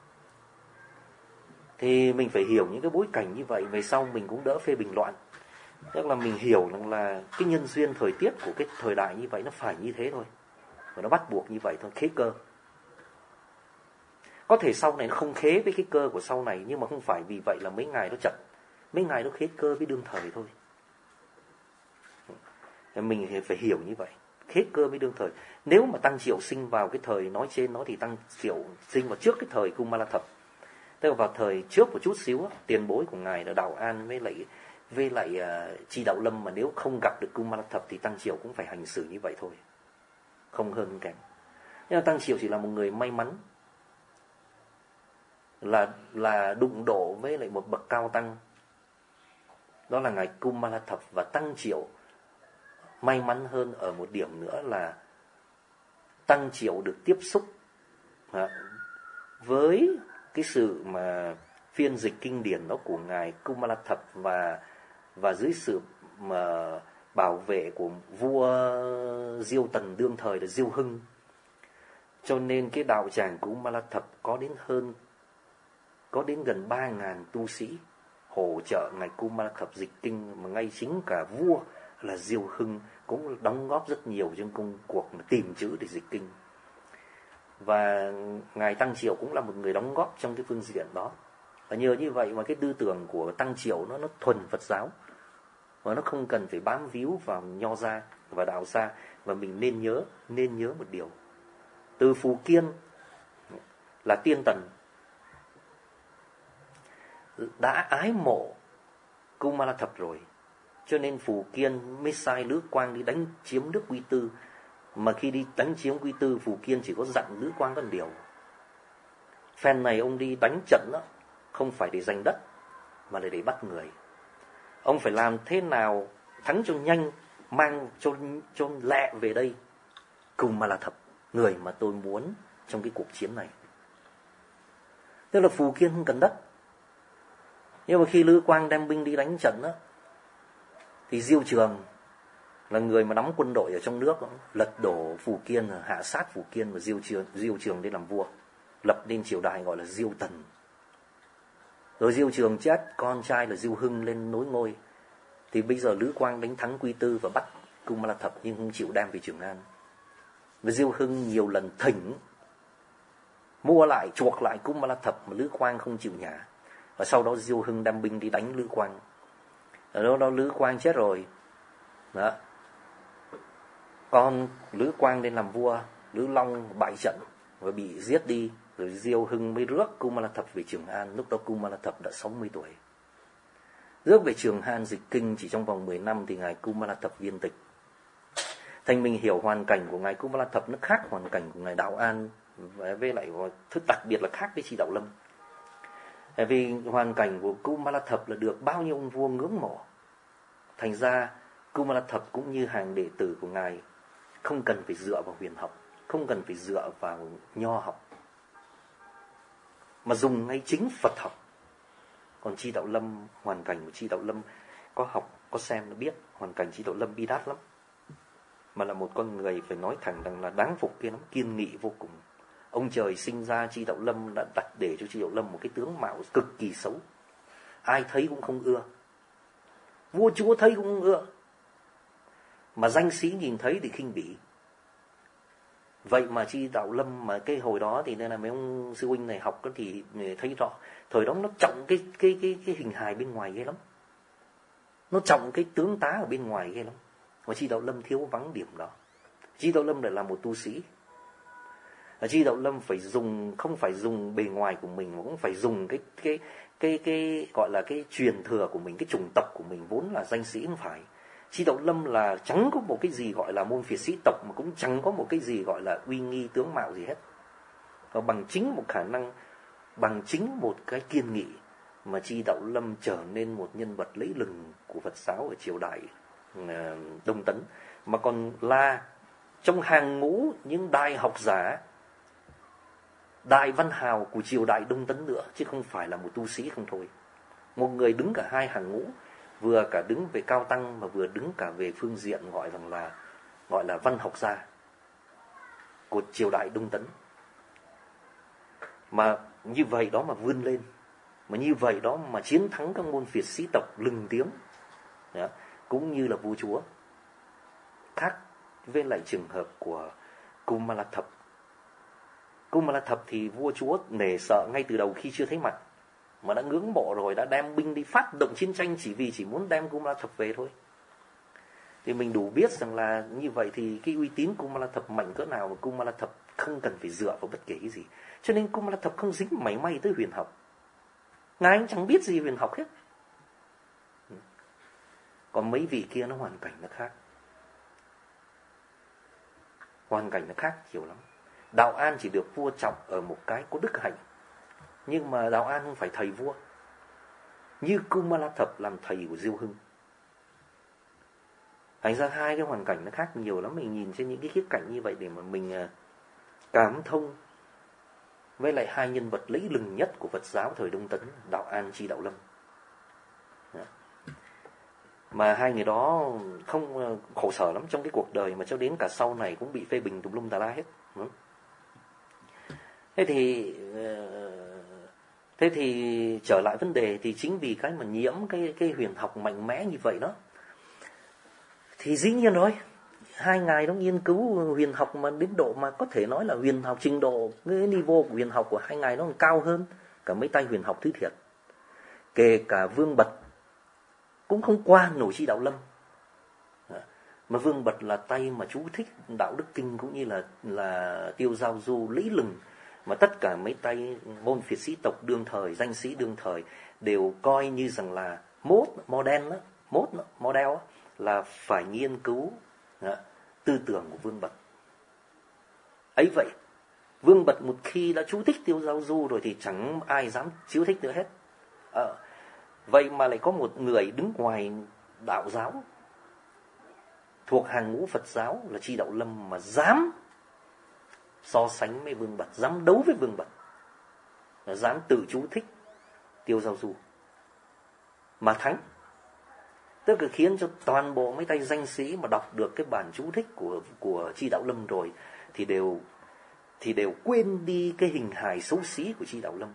Thì mình phải hiểu những cái bối cảnh như vậy, về sau mình cũng đỡ phê bình loạn. Tức là mình hiểu rằng là cái nhân duyên thời tiết của cái thời đại như vậy nó phải như thế thôi, và nó bắt buộc như vậy thôi, khế cơ. Có thể sau này nó không khế với cái cơ của sau này, nhưng mà không phải vì vậy là mấy ngài nó chật. Mấy ngài nó khế cơ với đương thời thôi. Mình phải hiểu như vậy, khế cơ với đương thời. Nếu mà Tăng Triệu sinh vào cái thời nói trên nó thì Tăng Triệu sinh vào trước cái thời Kumala Thập, tức là vào thời trước một chút xíu. Tiền bối của ngài là Đạo An với lại Chi Đạo Lâm, mà nếu không gặp được Kumala Thập thì Tăng Triệu cũng phải hành xử như vậy thôi, không hơn kém. Nhưng mà Tăng Triệu chỉ là một người may mắn là đụng độ với lại một bậc cao tăng đó là ngài Kumalathap. Và Tăng Triệu may mắn hơn ở một điểm nữa là Tăng Triệu được tiếp xúc với cái sự mà phiên dịch kinh điển đó của ngài Kumalathap, và dưới sự mà bảo vệ của vua Diêu Tần đương thời là Diêu Hưng, cho nên cái đạo tràng Kumalathap có đến gần 3.000 tu sĩ hỗ trợ ngài Kumalathap dịch kinh, mà ngay chính cả vua là Diêu Hưng cũng đóng góp rất nhiều trong công cuộc tìm chữ để dịch kinh. Và ngài Tăng Triệu cũng là một người đóng góp trong cái phương diện đó. Và nhờ như vậy mà cái tư tưởng của Tăng Triệu nó thuần Phật giáo, và nó không cần phải bám víu vào Nho gia và Đạo gia. Và mình nên nhớ một điều, từ Phù Kiên là Tiên Tần đã ái mộ Kumalathap rồi, cho nên Phù Kiên mới sai Lữ Quang đi đánh chiếm nước Quy Tư. Mà khi đi đánh chiếm Quy Tư, Phù Kiên chỉ có dặn Lữ Quang một điều: phen này ông đi đánh trận đó, không phải để giành đất mà là để bắt người. Ông phải làm thế nào thắng cho nhanh, mang cho lẹ về đây Kumalathap, người mà tôi muốn trong cái cuộc chiến này. Tức là Phù Kiên không cần đất. Nhưng mà khi Lữ Quang đem binh đi đánh trận đó, thì Diêu Trường là người mà nắm quân đội ở trong nước, lật đổ Phù Kiên, hạ sát Phù Kiên, và Diêu Trường đi làm vua, lập nên triều đại gọi là Diêu Tần. Rồi Diêu Trường chết, con trai là Diêu Hưng lên nối ngôi. Thì bây giờ Lữ Quang đánh thắng Quy Tư và bắt Kumalathap, nhưng không chịu đem về Trường An. Và Diêu Hưng nhiều lần thỉnh mua lại, chuộc lại Kumalathap, mà Lữ Quang không chịu nhả. Và sau đó Diêu Hưng đem binh đi đánh Lữ Quang. Ở đó Lữ Quang chết rồi đó, con Lữ Quang lên làm vua, Lữ Long bại trận và bị giết đi. Rồi Diêu Hưng mới rước Kumalathap về Trường An. Lúc đó Kumalathap đã 60 tuổi. Rước về Trường An dịch kinh chỉ trong vòng 10 năm thì ngài Kumalathap viên tịch. Thành mình hiểu hoàn cảnh của ngài Kumalathap nó khác hoàn cảnh của ngài Đạo An, với lại đặc biệt là khác với Chi Đạo Lâm. Vì hoàn cảnh của Kumalathap là được bao nhiêu ông vua ngưỡng mộ. Thành ra Kumalathap cũng như hàng đệ tử của ngài không cần phải dựa vào huyền học, không cần phải dựa vào nho học, mà dùng ngay chính Phật học. Còn Chi Đạo Lâm, hoàn cảnh của Chi Đạo Lâm có học, có xem nó biết, hoàn cảnh Chi Đạo Lâm bi đát lắm. Mà là một con người phải nói thẳng rằng là đáng phục kia lắm, kiên nghị vô cùng. Ông trời sinh ra Chi Đạo Lâm đã đặt để cho Chi Đạo Lâm một cái tướng mạo cực kỳ xấu. Ai thấy cũng không ưa, vua chúa thấy cũng không ưa, mà danh sĩ nhìn thấy thì khinh bỉ. Vậy mà Chi Đạo Lâm mà cái hồi đó thì nên là mấy ông sư huynh này học thì thấy rõ, thời đó nó trọng cái hình hài bên ngoài ghê lắm, nó trọng cái tướng tá ở bên ngoài ghê lắm. Mà Chi Đạo Lâm thiếu vắng điểm đó. Chi Đạo Lâm lại là một tu sĩ. Chi Đạo Lâm phải dùng, không phải dùng bề ngoài của mình, mà cũng phải dùng cái gọi là cái truyền thừa của mình, cái chủng tộc của mình, vốn là danh sĩ không phải. Chi Đạo Lâm là chẳng có một cái gì gọi là môn phiệt sĩ tộc, mà cũng chẳng có một cái gì gọi là uy nghi tướng mạo gì hết. Và bằng chính một khả năng, bằng chính một cái kiên nghị mà Chi Đạo Lâm trở nên một nhân vật lẫy lừng của Phật giáo ở triều đại Đông Tấn, mà còn là trong hàng ngũ những đại học giả, đại văn hào của triều đại Đông Tấn nữa, chứ không phải là một tu sĩ không thôi. Một người đứng cả hai hàng ngũ, vừa cả đứng về cao tăng mà vừa đứng cả về phương diện gọi là văn học gia của triều đại Đông Tấn. Mà như vậy đó mà vươn lên, mà như vậy đó mà chiến thắng các môn phiệt sĩ tộc lừng tiếng đó, cũng như là vua chúa. Khác với lại trường hợp của Kumalathap. Kumalathap thì vua chúa nể sợ ngay từ đầu khi chưa thấy mặt, mà đã ngưỡng mộ rồi, đã đem binh đi phát động chiến tranh chỉ muốn đem Kumalathap về thôi. Thì mình đủ biết rằng là như vậy thì cái uy tín Kumalathap mạnh cỡ nào, mà Kumalathap không cần phải dựa vào bất kể cái gì. Cho nên Kumalathap không dính mảy may tới huyền học. Ngài anh chẳng biết gì huyền học hết. Còn mấy vị kia nó hoàn cảnh nó khác. Hoàn cảnh nó khác nhiều lắm. Đạo An chỉ được vua trọng ở một cái có đức hạnh, nhưng mà Đạo An không phải thầy vua. như Kumalathập làm thầy của Diêu Hưng. Thành ra hai cái hoàn cảnh nó khác nhiều lắm. Mình nhìn trên những cái khía cạnh như vậy để mà mình cảm thông với lại hai nhân vật lẫy lừng nhất của Phật giáo thời Đông Tấn, Đạo An, Chi Đạo Lâm. Mà hai người đó không khổ sở lắm trong cái cuộc đời, mà cho đến cả sau này cũng bị phê bình tùm lum tà la hết. Thế thì trở lại vấn đề, thì chính vì cái mà nhiễm cái huyền học mạnh mẽ như vậy đó, thì dĩ nhiên rồi, hai ngài đó nghiên cứu huyền học mà đến độ mà có thể nói là huyền học, trình độ, cái niveau của huyền học của hai ngài nó còn cao hơn cả mấy tay huyền học thứ thiệt. Kể cả Vương Bật cũng không qua nổi Chi Đạo Lâm. Mà Vương Bật là tay mà chú thích Đạo Đức Kinh cũng như là Tiêu Giao Du lẫy lừng, mà tất cả mấy tay môn phiệt sĩ tộc đương thời, danh sĩ đương thời đều coi như rằng là model là phải nghiên cứu tư tưởng của Vương Bật. Ấy vậy, Vương Bật một khi đã chú thích Tiêu Giao Du rồi thì chẳng ai dám chú thích nữa hết. Vậy mà lại có một người đứng ngoài đạo giáo, thuộc hàng ngũ Phật giáo là Chi Đạo Lâm, mà dám so sánh với Vương Bật, dám đấu với Vương Bật, dám tự chú thích Tiêu Giao Du mà thắng. Tức là khiến cho toàn bộ mấy tay danh sĩ mà đọc được cái bản chú thích của Chi Đạo Lâm rồi thì đều quên đi cái hình hài xấu xí của Chi Đạo Lâm,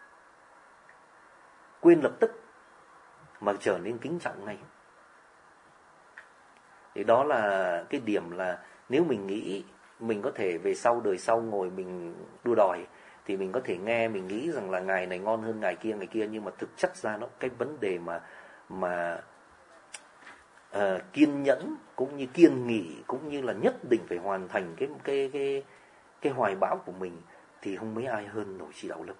quên lập tức mà trở nên kính trọng ngay. Thì đó là cái điểm là nếu mình nghĩ mình có thể về sau, đời sau ngồi mình đua đòi, thì mình có thể nghe mình nghĩ rằng là ngài này ngon hơn ngài kia, nhưng mà thực chất ra nó cái vấn đề mà kiên nhẫn cũng như kiên nghị cũng như là nhất định phải hoàn thành cái hoài bão của mình thì không mấy ai hơn nổi Chi Đạo Lâm.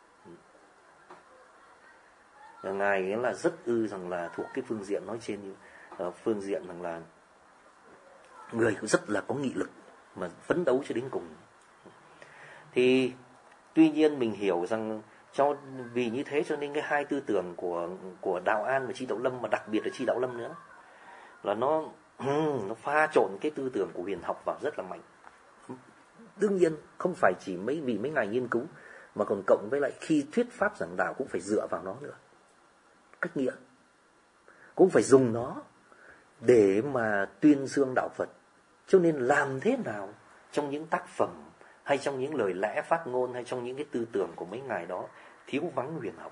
Ngài ấy là rất rằng là thuộc cái phương diện nói trên, phương diện rằng là người cũng rất là có nghị lực mà phấn đấu cho đến cùng. Thì tuy nhiên mình hiểu rằng vì như thế cho nên cái hai tư tưởng của Đạo An và Chi Đạo Lâm, mà đặc biệt là Chi Đạo Lâm nữa, là nó pha trộn cái tư tưởng của huyền học vào rất là mạnh. Đương nhiên không phải chỉ vì mấy ngài nghiên cứu, mà còn cộng với lại khi thuyết pháp giảng đạo cũng phải dựa vào nó nữa. Cách nghĩa cũng phải dùng nó để mà tuyên dương đạo Phật. Cho nên làm thế nào trong những tác phẩm hay trong những lời lẽ phát ngôn hay trong những cái tư tưởng của mấy ngài đó thiếu vắng huyền học.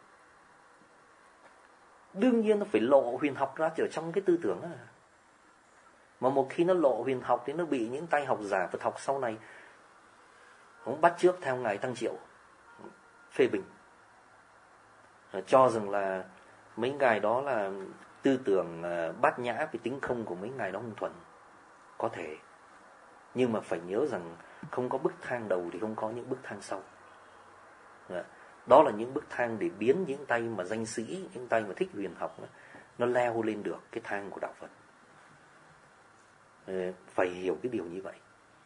Đương nhiên nó phải lộ huyền học ra ở trong cái tư tưởng đó. Mà một khi nó lộ huyền học thì nó bị những tay học giả Phật học sau này cũng bắt chước theo ngài Tăng Triệu, phê bình, cho rằng là mấy ngài đó là tư tưởng bát nhã với tính không của mấy ngài đó không thuần. Có thể, nhưng mà phải nhớ rằng không có bức thang đầu thì không có những bức thang sau. Đó là những bức thang để biến những tay mà danh sĩ, những tay mà thích huyền học nó leo lên được cái thang của đạo Phật. Phải hiểu cái điều như vậy,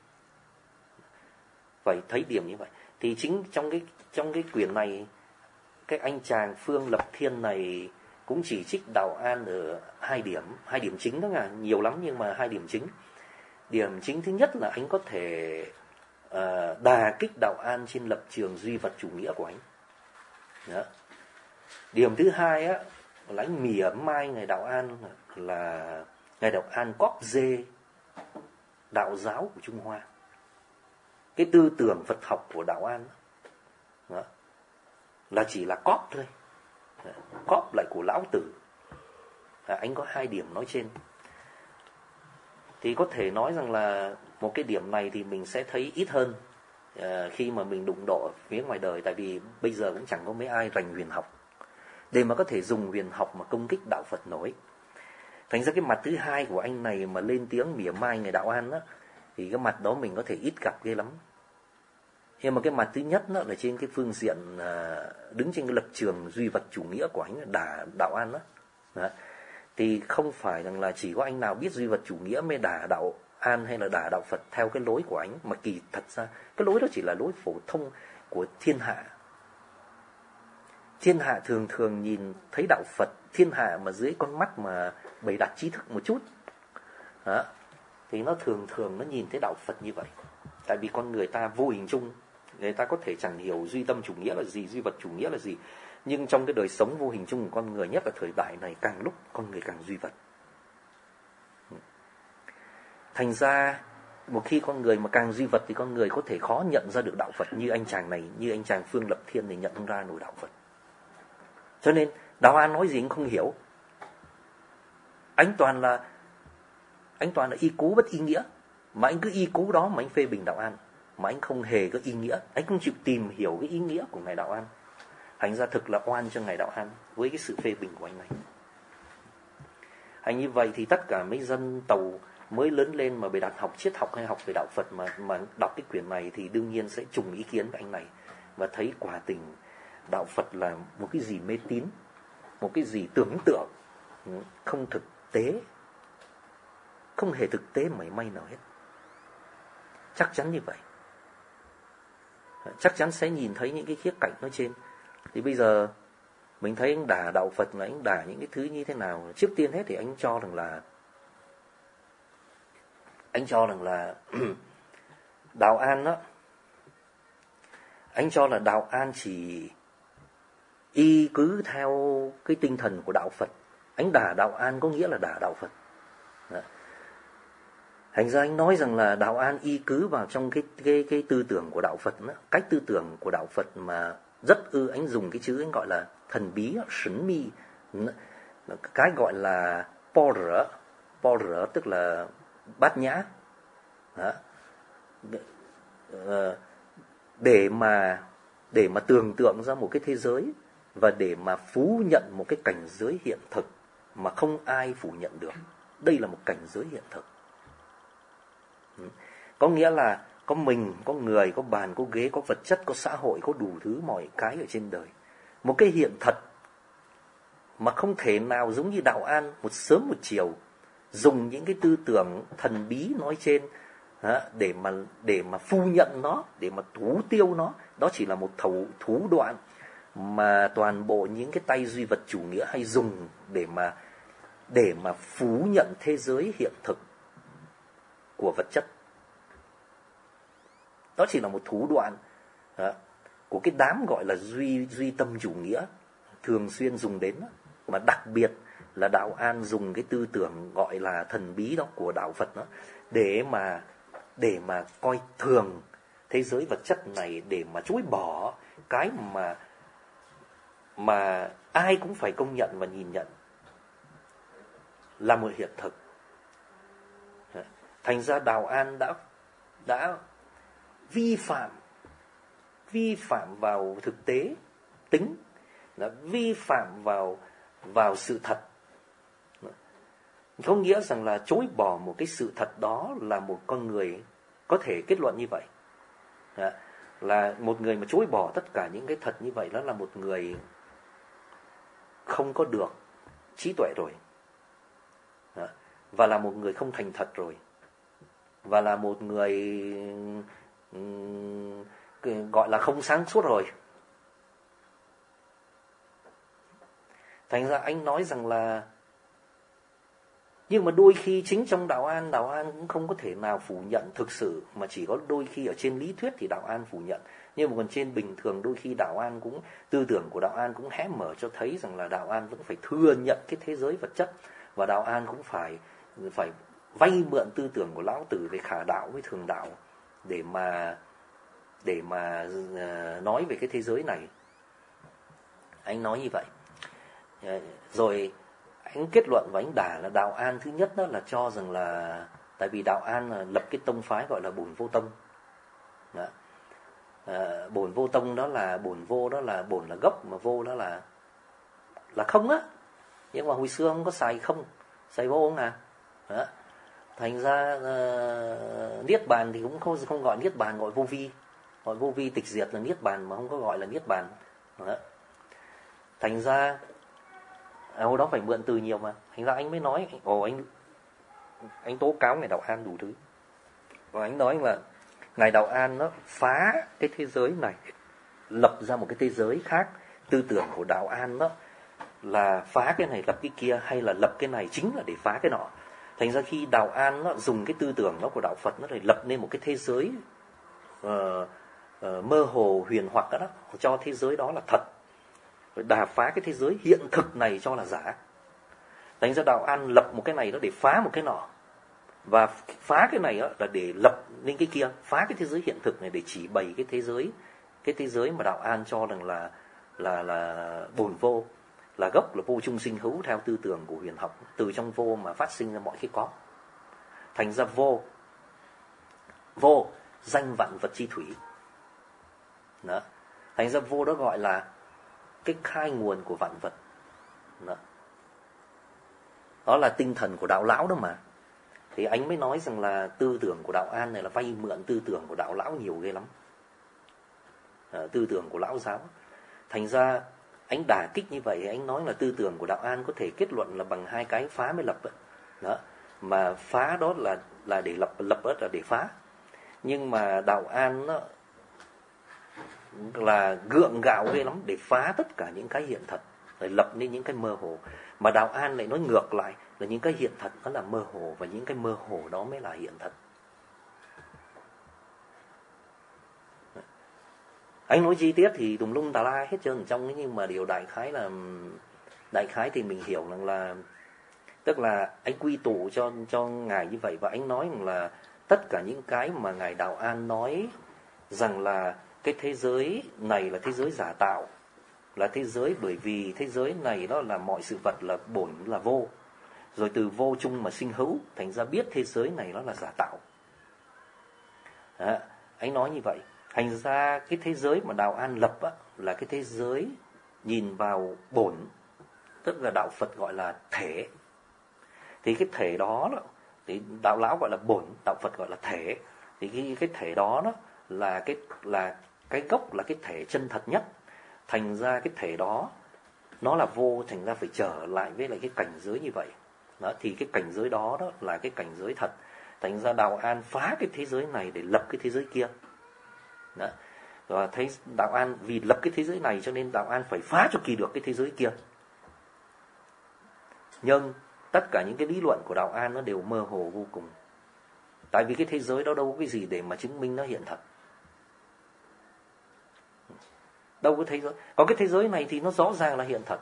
phải thấy điểm như vậy. Thì chính trong cái quyển này, cái anh chàng Phương Lập Thiên này cũng chỉ trích Đạo An ở hai điểm chính đó nha, nhiều lắm nhưng mà hai điểm chính. Điểm chính thứ nhất là anh có thể đà kích Đạo An trên lập trường duy vật chủ nghĩa của anh. Đó. Điểm thứ hai á là anh mỉa mai ngài Đạo An là ngài Đạo An cóp dê đạo giáo của Trung Hoa. Cái tư tưởng Phật học của Đạo An đó, là chỉ là cóp thôi, cóp lại của Lão Tử. Anh có hai điểm nói trên. Thì có thể nói rằng là một cái điểm này thì mình sẽ thấy ít hơn khi mà mình đụng độ phía ngoài đời. Tại vì bây giờ cũng chẳng có mấy ai rành huyền học để mà có thể dùng huyền học mà công kích đạo Phật nổi. Thành ra cái mặt thứ hai của anh này mà lên tiếng mỉa mai người Đạo An đó, thì cái mặt đó mình có thể ít gặp ghê lắm. Nhưng mà cái mặt thứ nhất đó là trên cái phương diện đứng trên cái lập trường duy vật chủ nghĩa của anh, đả Đạo An đó. Thì không phải rằng là chỉ có anh nào biết duy vật chủ nghĩa mới đả Đạo An hay là đả đạo Phật theo cái lối của anh, mà kỳ thật ra cái lối đó chỉ là lối phổ thông của thiên hạ. thiên hạ thường thường nhìn thấy đạo Phật, thiên hạ mà dưới con mắt mà bày đặt trí thức một chút đó, thì nó thường thường nó nhìn thấy đạo Phật như vậy. Tại vì con người ta vô hình chung, người ta có thể chẳng hiểu duy tâm chủ nghĩa là gì, duy vật chủ nghĩa là gì, nhưng trong cái đời sống vô hình chung của con người, nhất là thời đại này, càng lúc con người càng duy vật. Thành ra một khi con người mà càng duy vật thì con người có thể khó nhận ra được đạo Phật. Như anh chàng này, như anh chàng Phương Lập Thiên thì nhận không ra nổi đạo Phật. Cho nên Đạo An nói gì anh không hiểu. Anh toàn là y cú bất y nghĩa. Mà anh cứ y cú đó mà anh phê bình Đạo An, mà anh không hề có ý nghĩa. Anh không chịu tìm hiểu cái ý nghĩa của Ngài Đạo An. Thành ra thực là oan cho Ngài Đạo An với cái sự phê bình của anh này. Hành như vậy thì tất cả mấy dân Tàu mới lớn lên mà bị đặt học triết học hay học về đạo Phật mà đọc cái quyển này thì đương nhiên sẽ trùng ý kiến với anh này, và thấy quả tình đạo Phật là một cái gì mê tín, một cái gì tưởng tượng, không thực tế, không hề thực tế mảy may nào hết. Chắc chắn như vậy. Chắc chắn sẽ nhìn thấy những cái khía cạnh nói trên. Thì bây giờ mình thấy anh đả đạo Phật là anh đả những cái thứ như thế nào. Trước tiên hết thì anh cho rằng là Đạo An đó, anh cho là Đạo An chỉ y cứ theo cái tinh thần của đạo Phật. Anh đả Đạo An có nghĩa là đả đạo Phật. Đó. Thành ra anh nói rằng là Đạo An y cứ vào trong cái tư tưởng của đạo Phật đó, cách tư tưởng của đạo Phật mà rất anh dùng cái chữ anh gọi là thần bí, sấn mi, cái gọi là po rửa tức là bát nhã. Đó. Để mà tưởng tượng ra một cái thế giới và để mà phủ nhận một cái cảnh giới hiện thực mà không ai phủ nhận được. Đây là một cảnh giới hiện thực. Có nghĩa là có mình, có người, có bàn, có ghế, có vật chất, có xã hội, có đủ thứ mọi cái ở trên đời. Một cái hiện thật mà không thể nào giống như Đạo An một sớm một chiều dùng những cái tư tưởng thần bí nói trên để mà phu nhận nó, để mà thủ tiêu nó. Đó chỉ là một thủ đoạn mà toàn bộ những cái tay duy vật chủ nghĩa hay dùng để mà phủ nhận thế giới hiện thực của vật chất. Đó chỉ là một thủ đoạn của cái đám gọi là duy tâm chủ nghĩa thường xuyên dùng đến. Mà đặc biệt là Đạo An dùng cái tư tưởng gọi là thần bí đó của đạo Phật đó để mà coi thường thế giới vật chất này, để mà chối bỏ cái mà ai cũng phải công nhận và nhìn nhận là một hiện thực. Thành ra Đạo An đã vi phạm vào thực tế tính, đã vi phạm vào sự thật. Có nghĩa rằng là chối bỏ một cái sự thật đó là một con người có thể kết luận như vậy. Là một người mà chối bỏ tất cả những cái thật như vậy, đó là một người không có được trí tuệ rồi, và là một người không thành thật rồi, và là một người gọi là không sáng suốt rồi. Thành ra anh nói rằng là, nhưng mà đôi khi chính trong Đạo An cũng không có thể nào phủ nhận thực sự, mà chỉ có đôi khi ở trên lý thuyết thì Đạo An phủ nhận. Nhưng mà còn trên bình thường đôi khi Đạo An cũng, tư tưởng của Đạo An cũng hé mở cho thấy rằng là Đạo An vẫn phải thừa nhận cái thế giới vật chất, và Đạo An cũng phải vay mượn tư tưởng của Lão Tử về khả đạo với thường đạo để mà nói về cái thế giới này. Anh nói như vậy. Rồi anh kết luận và anh đả là Đạo An thứ nhất đó là cho rằng là tại vì Đạo An là lập cái tông phái gọi là Bổn Vô Tông. Bổn Vô Tông đó là bổn vô, đó là bổn là gốc, mà vô đó là không á. Nhưng mà hồi xưa không có xài không, xài vô không đó. Thành ra niết bàn thì cũng không gọi niết bàn, gọi vô vi tịch diệt là niết bàn, mà không có gọi là niết bàn. Đó. Thành ra hồi đó phải mượn từ nhiều mà. Thành ra anh mới nói anh tố cáo Ngài Đạo An đủ thứ. Và anh nói là Ngài Đạo An nó phá cái thế giới này, lập ra một cái thế giới khác, tư tưởng của Đạo An đó là phá cái này lập cái kia, hay là lập cái này chính là để phá cái nọ. Thành ra khi Đạo An nó dùng cái tư tưởng đó của đạo Phật, nó để lập nên một cái thế giới mơ hồ huyền hoặc đó, cho thế giới đó là thật, rồi đà phá cái thế giới hiện thực này cho là giả. Thành ra Đạo An lập một cái này đó để phá một cái nọ, và phá cái này đó là để lập nên cái kia, phá cái thế giới hiện thực này để chỉ bày cái thế giới mà Đạo An cho rằng là bổn vô, là gốc, là vô chung sinh hữu theo tư tưởng của huyền học. Từ trong vô mà phát sinh ra mọi cái có. Thành ra vô danh vạn vật chi thủy đó. Thành ra vô đó gọi là cái khai nguồn của vạn vật đó. Đó là tinh thần của đạo lão đó mà. Thì anh mới nói rằng là tư tưởng của Đạo An này là vay mượn tư tưởng của đạo lão nhiều ghê lắm, tư tưởng của lão giáo. Thành ra anh đả kích như vậy, anh nói là tư tưởng của Đạo An có thể kết luận là bằng hai cái phá mới lập đó. Mà phá đó là để lập đó là để phá. Nhưng mà Đạo An nó là gượng gạo ghê lắm, để phá tất cả những cái hiện thật, để lập nên những cái mơ hồ. Mà Đạo An lại nói ngược lại, là những cái hiện thật nó là mơ hồ, và những cái mơ hồ đó mới là hiện thật. Anh nói chi tiết thì tùm lum tà la hết trơn ở trong ấy, nhưng mà điều đại khái thì mình hiểu rằng là, tức là anh quy tụ cho ngài như vậy, và anh nói rằng là tất cả những cái mà ngài Đạo An nói rằng là cái thế giới này là thế giới giả tạo, là thế giới bởi vì thế giới này đó là mọi sự vật là bổn là vô, rồi từ vô chung mà sinh hữu, thành ra biết thế giới này nó là giả tạo đó, anh nói như vậy. Thành ra cái thế giới mà Đạo An lập á, là cái thế giới nhìn vào bổn, tức là đạo Phật gọi là thể. Thì cái thể đó thì đạo lão gọi là bổn, đạo Phật gọi là thể. Thì cái thể đó là cái gốc, là cái thể chân thật nhất. Thành ra cái thể đó nó là vô, thành ra phải trở lại với lại cái cảnh giới như vậy đó. Thì cái cảnh giới đó là cái cảnh giới thật. Thành ra Đạo An phá cái thế giới này để lập cái thế giới kia đó. Và thấy Đạo An vì lập cái thế giới này cho nên Đạo An phải phá cho kỳ được cái thế giới kia. Nhưng tất cả những cái lý luận của Đạo An nó đều mơ hồ vô cùng. Tại vì cái thế giới đó đâu có cái gì để mà chứng minh nó hiện thật. Đâu có thế giới. Còn cái thế giới này thì nó rõ ràng là hiện thật,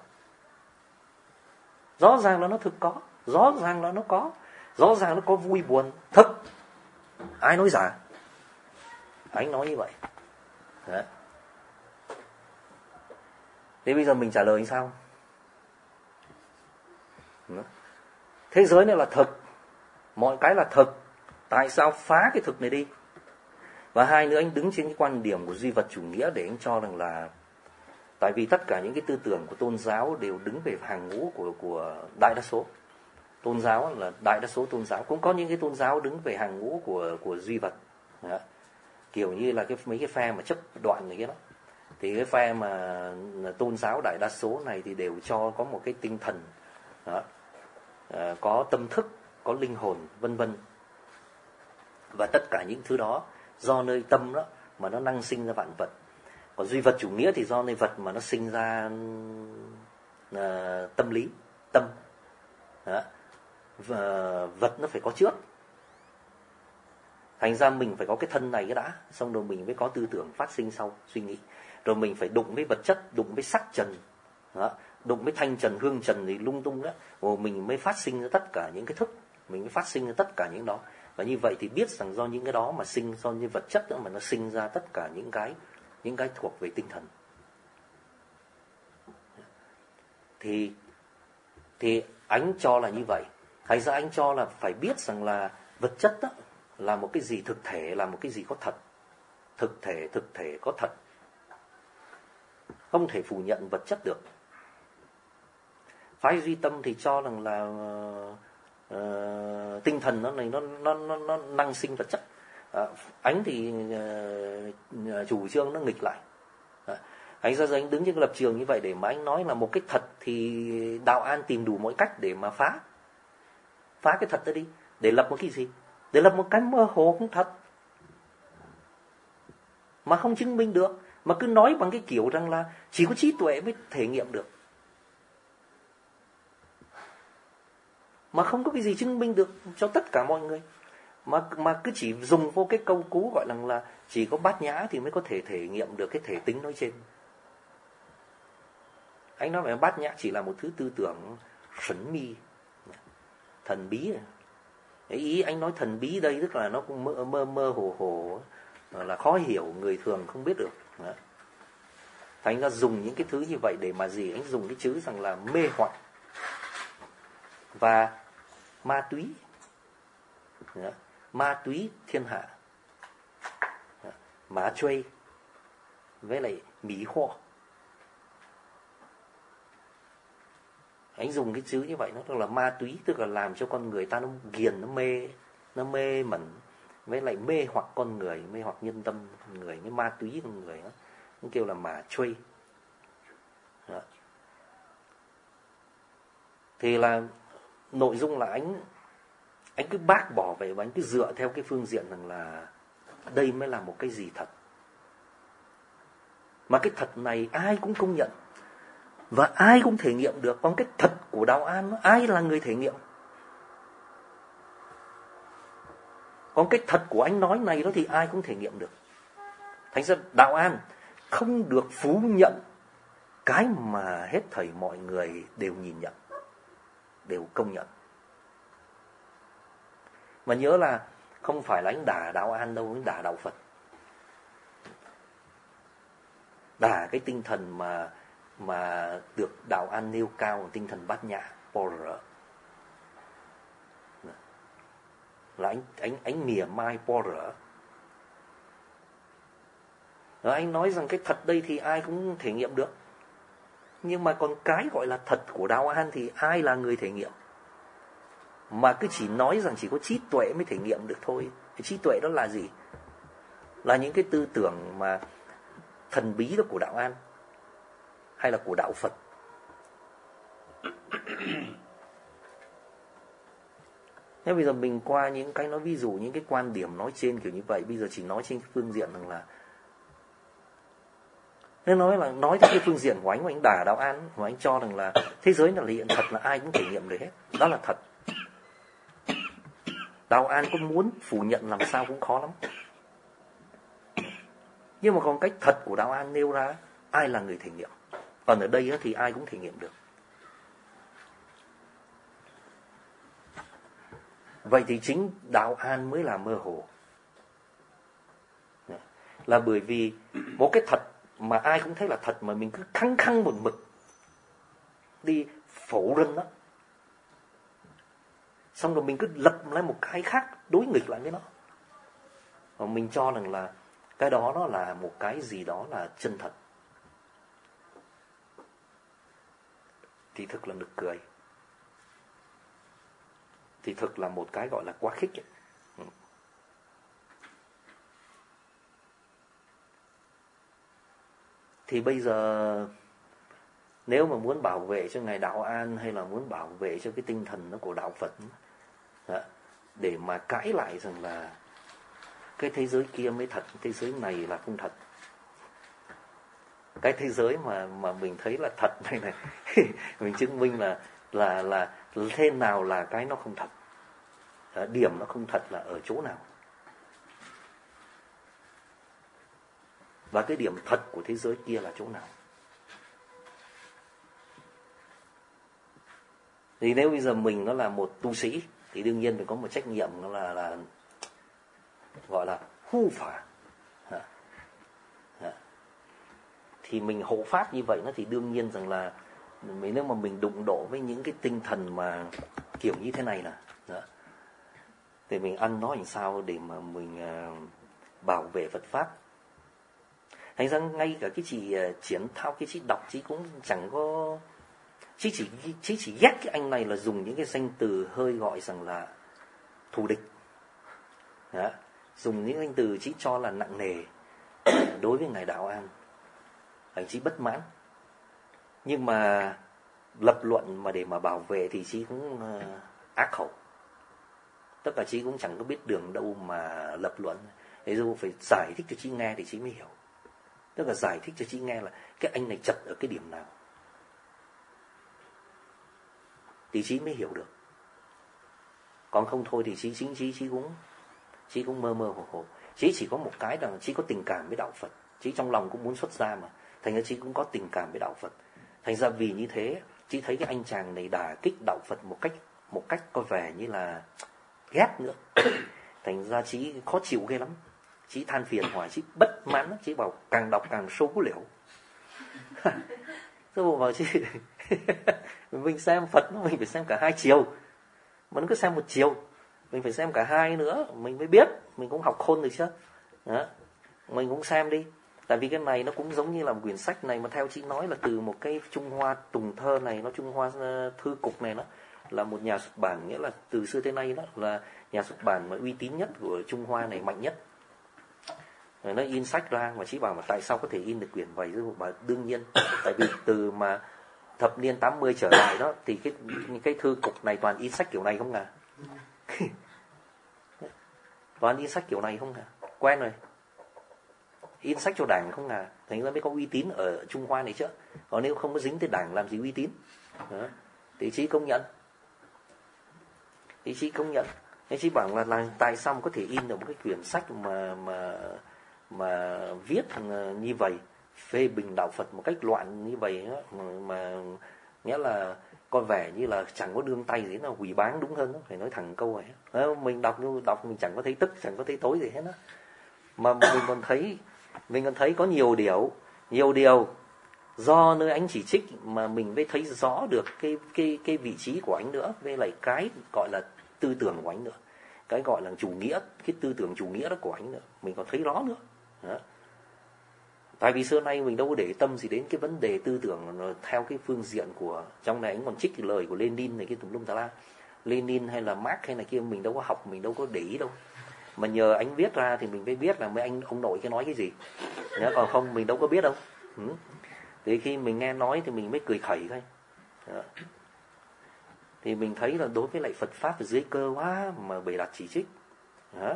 rõ ràng là nó thực có, rõ ràng là nó có, rõ ràng nó có vui buồn thực. Ai nói giả? Anh nói như vậy đấy. Thế bây giờ mình trả lời sao? Thế giới này là thực, mọi cái là thực, tại sao phá cái thực này đi? Và hai nữa, anh đứng trên cái quan điểm của duy vật chủ nghĩa để anh cho rằng là tại vì tất cả những cái tư tưởng của tôn giáo đều đứng về hàng ngũ của đại đa số. Tôn giáo là đại đa số tôn giáo, cũng có những cái tôn giáo đứng về hàng ngũ của duy vật đó. Kiểu như là mấy cái phe mà chấp đoạn này kia đó. Thì cái phe mà tôn giáo đại đa số này thì đều cho có một cái tinh thần đó, có tâm thức, có linh hồn, vân vân. Và tất cả những thứ đó do nơi tâm đó mà nó năng sinh ra vạn vật. Còn duy vật chủ nghĩa thì do nơi vật mà nó sinh ra tâm lý, tâm đó. Và vật nó phải có trước. Thành ra mình phải có cái thân này cái đã, xong rồi mình mới có tư tưởng phát sinh sau, suy nghĩ. Rồi mình phải đụng với vật chất, đụng với sắc trần đó, đụng với thanh trần, hương trần thì lung tung đó, rồi mình mới phát sinh ra tất cả những cái thức, mình mới phát sinh ra tất cả những đó. Và như vậy thì biết rằng do những cái đó mà sinh, do như vật chất đó mà nó sinh ra tất cả những cái thuộc về tinh thần. Thì anh cho là như vậy. Thành ra anh cho là phải biết rằng là vật chất đó là một cái gì thực thể, là một cái gì có thật. Thực thể có thật. Không thể phủ nhận vật chất được. Phái duy tâm thì cho rằng là tinh thần nó năng sinh vật chất. Anh thì chủ trương nó nghịch lại. Anh ra giờ anh đứng trên cái lập trường như vậy để mà anh nói là một cái thật thì Đạo An tìm đủ mọi cách để mà phá cái thật đó đi, để lập một cái gì? Để lập một cái mơ hồ không thật mà không chứng minh được. mà cứ nói bằng cái kiểu rằng là chỉ có trí tuệ mới thể nghiệm được, mà không có cái gì chứng minh được cho tất cả mọi người, mà cứ chỉ dùng vô cái câu cú gọi là chỉ có Bát Nhã thì mới có thể thể nghiệm được cái thể tính nói trên. Anh nói là Bát Nhã chỉ là một thứ tư tưởng sẩn mi, thần bí. Ý anh nói thần bí đây tức là nó cũng mơ hồ, là khó hiểu, người thường không biết được. Thành ra dùng những cái thứ như vậy để mà gì? Anh dùng cái chữ rằng là mê hoặc và ma túy. Ma túy thiên hạ, má truy với lại mỹ hoa. Anh dùng cái chữ như vậy nó tức là ma túy, tức là làm cho con người ta nó ghiền, nó mê mẩn, với lại mê hoặc con người, mê hoặc nhân tâm con người, cái ma túy con người đó, nó kêu là mà truy. Đó. Thì là nội dung là anh cứ bác bỏ vậy và anh cứ dựa theo cái phương diện rằng là đây mới là một cái gì thật. Mà cái thật này ai cũng công nhận và ai cũng thể nghiệm được. Còn cái thật của Đạo An, ai là người thể nghiệm? Còn cái thật của anh nói này đó thì ai cũng thể nghiệm được. Thành ra Đạo An không được phủ nhận cái mà hết thảy mọi người đều nhìn nhận, đều công nhận. Mà nhớ là không phải là anh đả Đạo An đâu, anh đả Đạo Phật. Đả cái tinh thần mà được Đạo An nêu cao, tinh thần Bát Nhã, Porra. Là anh mỉa mai Porra. Rồi anh nói rằng cái thật đây thì ai cũng thể nghiệm được. Nhưng mà còn cái gọi là thật của Đạo An thì ai là người thể nghiệm? Mà cứ chỉ nói rằng chỉ có trí tuệ mới thể nghiệm được thôi. Cái trí tuệ đó là gì? Là những cái tư tưởng mà thần bí đó của Đạo An hay là của Đạo Phật? Nếu bây giờ mình qua những cái nói ví dụ những cái quan điểm nói trên kiểu như vậy, bây giờ chỉ nói trên cái phương diện rằng là nếu nói theo cái phương diện của anh đả Đạo An, mà anh cho rằng là thế giới là hiện thật, là ai cũng thể nghiệm được hết, đó là thật. Đạo An có muốn phủ nhận làm sao cũng khó lắm. Nhưng mà còn cách thật của Đạo An nêu ra, ai là người thể nghiệm? Còn ở đây thì ai cũng thể nghiệm được. Vậy thì chính Đạo An mới là mơ hồ. Là bởi vì một cái thật mà ai cũng thấy là thật mà mình cứ khăng một mực đi phủ rinh đó. Xong rồi mình cứ lập lại một cái khác đối nghịch lại với nó. Và mình cho rằng là cái đó nó là một cái gì đó là chân thật. Thì thực là nực cười. Thì thực là một cái gọi là quá khích ấy. Thì bây giờ nếu mà muốn bảo vệ cho Ngài Đạo An hay là muốn bảo vệ cho cái tinh thần nó của Đạo Phật đó, để mà cãi lại rằng là cái thế giới kia mới thật, thế giới này là không thật. Cái thế giới mà mình thấy là thật này mình chứng minh là thế nào là cái nó không thật. Điểm nó không thật là ở chỗ nào. Và cái điểm thật của thế giới kia là chỗ nào. Thì nếu bây giờ mình nó là một tu sĩ thì đương nhiên phải có một trách nhiệm nó là gọi là hu phả. Thì mình hộ pháp như vậy nó thì đương nhiên rằng là nếu mà mình đụng độ với những cái tinh thần mà kiểu như thế này là đó, thì mình ăn nói làm sao để mà mình bảo vệ Phật pháp. Thành ra ngay cả cái chị Triển Thao, cái chị đọc chị cũng chẳng có, chị chỉ ghét cái anh này là dùng những cái danh từ hơi gọi rằng là thù địch. Đó. Dùng những danh từ chị cho là nặng nề đối với Ngài Đạo An. Anh chị bất mãn. Nhưng mà lập luận mà để mà bảo vệ thì chị cũng ác khẩu. Tất cả chị cũng chẳng có biết đường đâu mà lập luận. Thế dù phải giải thích cho chị nghe thì chị mới hiểu. Tức là giải thích cho chị nghe là cái anh này chật ở cái điểm nào, thì chị mới hiểu được. Còn không thôi thì chị cũng mơ mơ hồ hồ. Chị chỉ có một cái là chị có tình cảm với đạo Phật, chị trong lòng cũng muốn xuất gia mà, thành ra chị cũng có tình cảm với đạo Phật. Thành ra vì như thế, chị thấy cái anh chàng này đả kích đạo Phật một cách có vẻ như là ghét nữa. Thành ra chị khó chịu ghê lắm. Chị than phiền hoài, chị bất mãn, chị bảo càng đọc càng sâu liễu. Tôi bảo chị mình xem Phật mình phải xem cả hai chiều, mà nó cứ xem một chiều, mình phải xem cả hai nữa mình mới biết, mình cũng học khôn được chứ. Đó. Mình cũng xem đi. Tại vì cái này nó cũng giống như là một quyển sách này mà theo chị nói là từ một cái Trung Hoa tùng thơ này, nó Trung Hoa thư cục này, nó là một nhà xuất bản, nghĩa là từ xưa tới nay đó là nhà xuất bản mà uy tín nhất của Trung Hoa này, mạnh nhất. Rồi nó in sách ra mà chị bảo mà tại sao có thể in được quyển vậy? Mà đương nhiên tại vì từ mà thập niên 80 trở lại đó thì cái thư cục này toàn in sách kiểu này không à. Toàn in sách kiểu này không à, quen rồi. In sách cho Đảng không à, thành ra mới có uy tín ở Trung Hoa này chứ. Còn nếu không có dính tới Đảng làm gì uy tín. Đó. Thì chị công nhận. Thế chị bảo là tại sao mà có thể in được một cái quyển sách mà viết như vậy, phê bình đạo Phật một cách loạn như vậy đó, mà nghĩa là có vẻ như là chẳng có đương tay gì, nó hủy báng đúng hơn đó, phải nói thẳng câu này. Mình đọc mình chẳng có thấy tức, chẳng có thấy tối gì hết đó. Mà mình còn thấy có nhiều điều do nơi anh chỉ trích mà mình mới thấy rõ được cái vị trí của anh nữa, với lại cái gọi là tư tưởng của anh nữa, cái gọi là chủ nghĩa, cái tư tưởng chủ nghĩa đó của anh nữa, mình còn thấy rõ nữa. Đó. Tại vì xưa nay mình đâu có để tâm gì đến cái vấn đề tư tưởng theo cái phương diện của, trong này anh còn trích cái lời của Lenin này, cái tùm lum tà la, Lenin hay là Marx hay này kia, mình đâu có học, mình đâu có để ý đâu. Mà nhờ anh viết ra thì mình mới biết là ông nội cái nói cái gì. Nếu còn không mình đâu có biết đâu. Thì khi mình nghe nói thì mình mới cười khẩy thôi. Đó. Thì mình thấy là đối với lại Phật Pháp là dưới cơ quá mà bày đặt chỉ trích. Đó.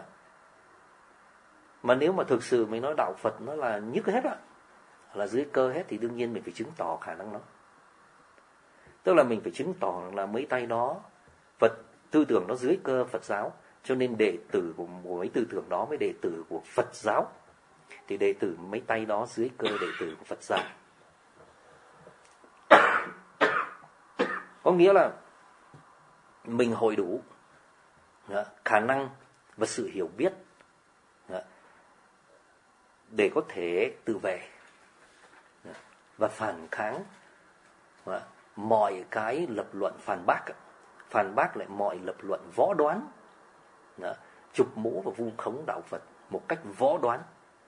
Mà nếu mà thực sự mình nói đạo Phật nó là nhức hết á, là dưới cơ hết, thì đương nhiên mình phải chứng tỏ khả năng đó. Tức là mình phải chứng tỏ là mấy tay đó Phật tư tưởng nó dưới cơ Phật giáo, cho nên đệ tử của mấy tư tưởng đó mới đệ tử của Phật giáo, thì đệ tử mấy tay đó dưới cơ đệ tử của Phật giáo. Có nghĩa là mình hội đủ khả năng và sự hiểu biết để có thể tự vệ và phản kháng mọi cái lập luận phản bác lại mọi lập luận võ đoán, chụp mũ và vu khống đạo Phật một cách võ đoán.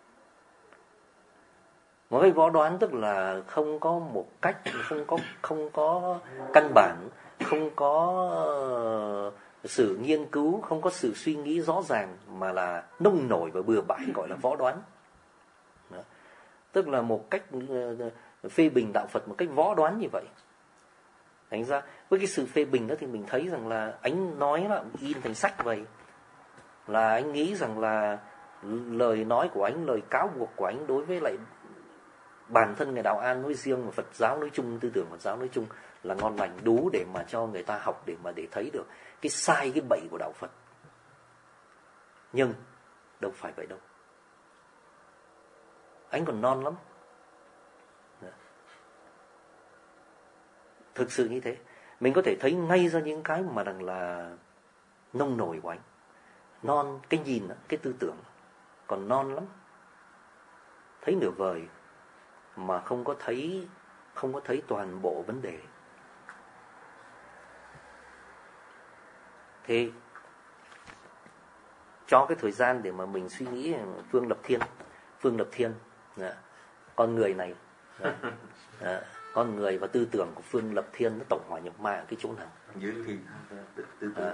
Một cái võ đoán tức là không có một cách, không có căn bản, không có sự nghiên cứu, không có sự suy nghĩ rõ ràng, mà là nông nổi và bừa bãi, gọi là võ đoán. Đó. Tức là một cách phê bình đạo Phật một cách võ đoán như vậy. Thành ra với cái sự phê bình đó thì mình thấy rằng là anh nói là in thành sách vậy, là anh nghĩ rằng là lời nói của anh, lời cáo buộc của anh đối với lại bản thân Ngài Đạo An nói riêng và Phật giáo nói chung, tư tưởng Phật giáo nói chung là ngon lành, đủ để mà cho người ta học, để thấy được cái sai, cái bậy của đạo Phật. Nhưng đâu phải vậy đâu. Anh còn non lắm. Thực sự như thế. Mình có thể thấy ngay ra những cái mà rằng là nông nổi của anh. Non, cái nhìn, cái tư tưởng còn non lắm. Thấy nửa vời mà không có thấy toàn bộ vấn đề. Thì cho cái thời gian để mà mình suy nghĩ Phương Lập Thiên, con người này, con người và tư tưởng của Phương Lập Thiên nó tổng hòa nhập ma ở cái chỗ nào? Dưới thì tư tưởng.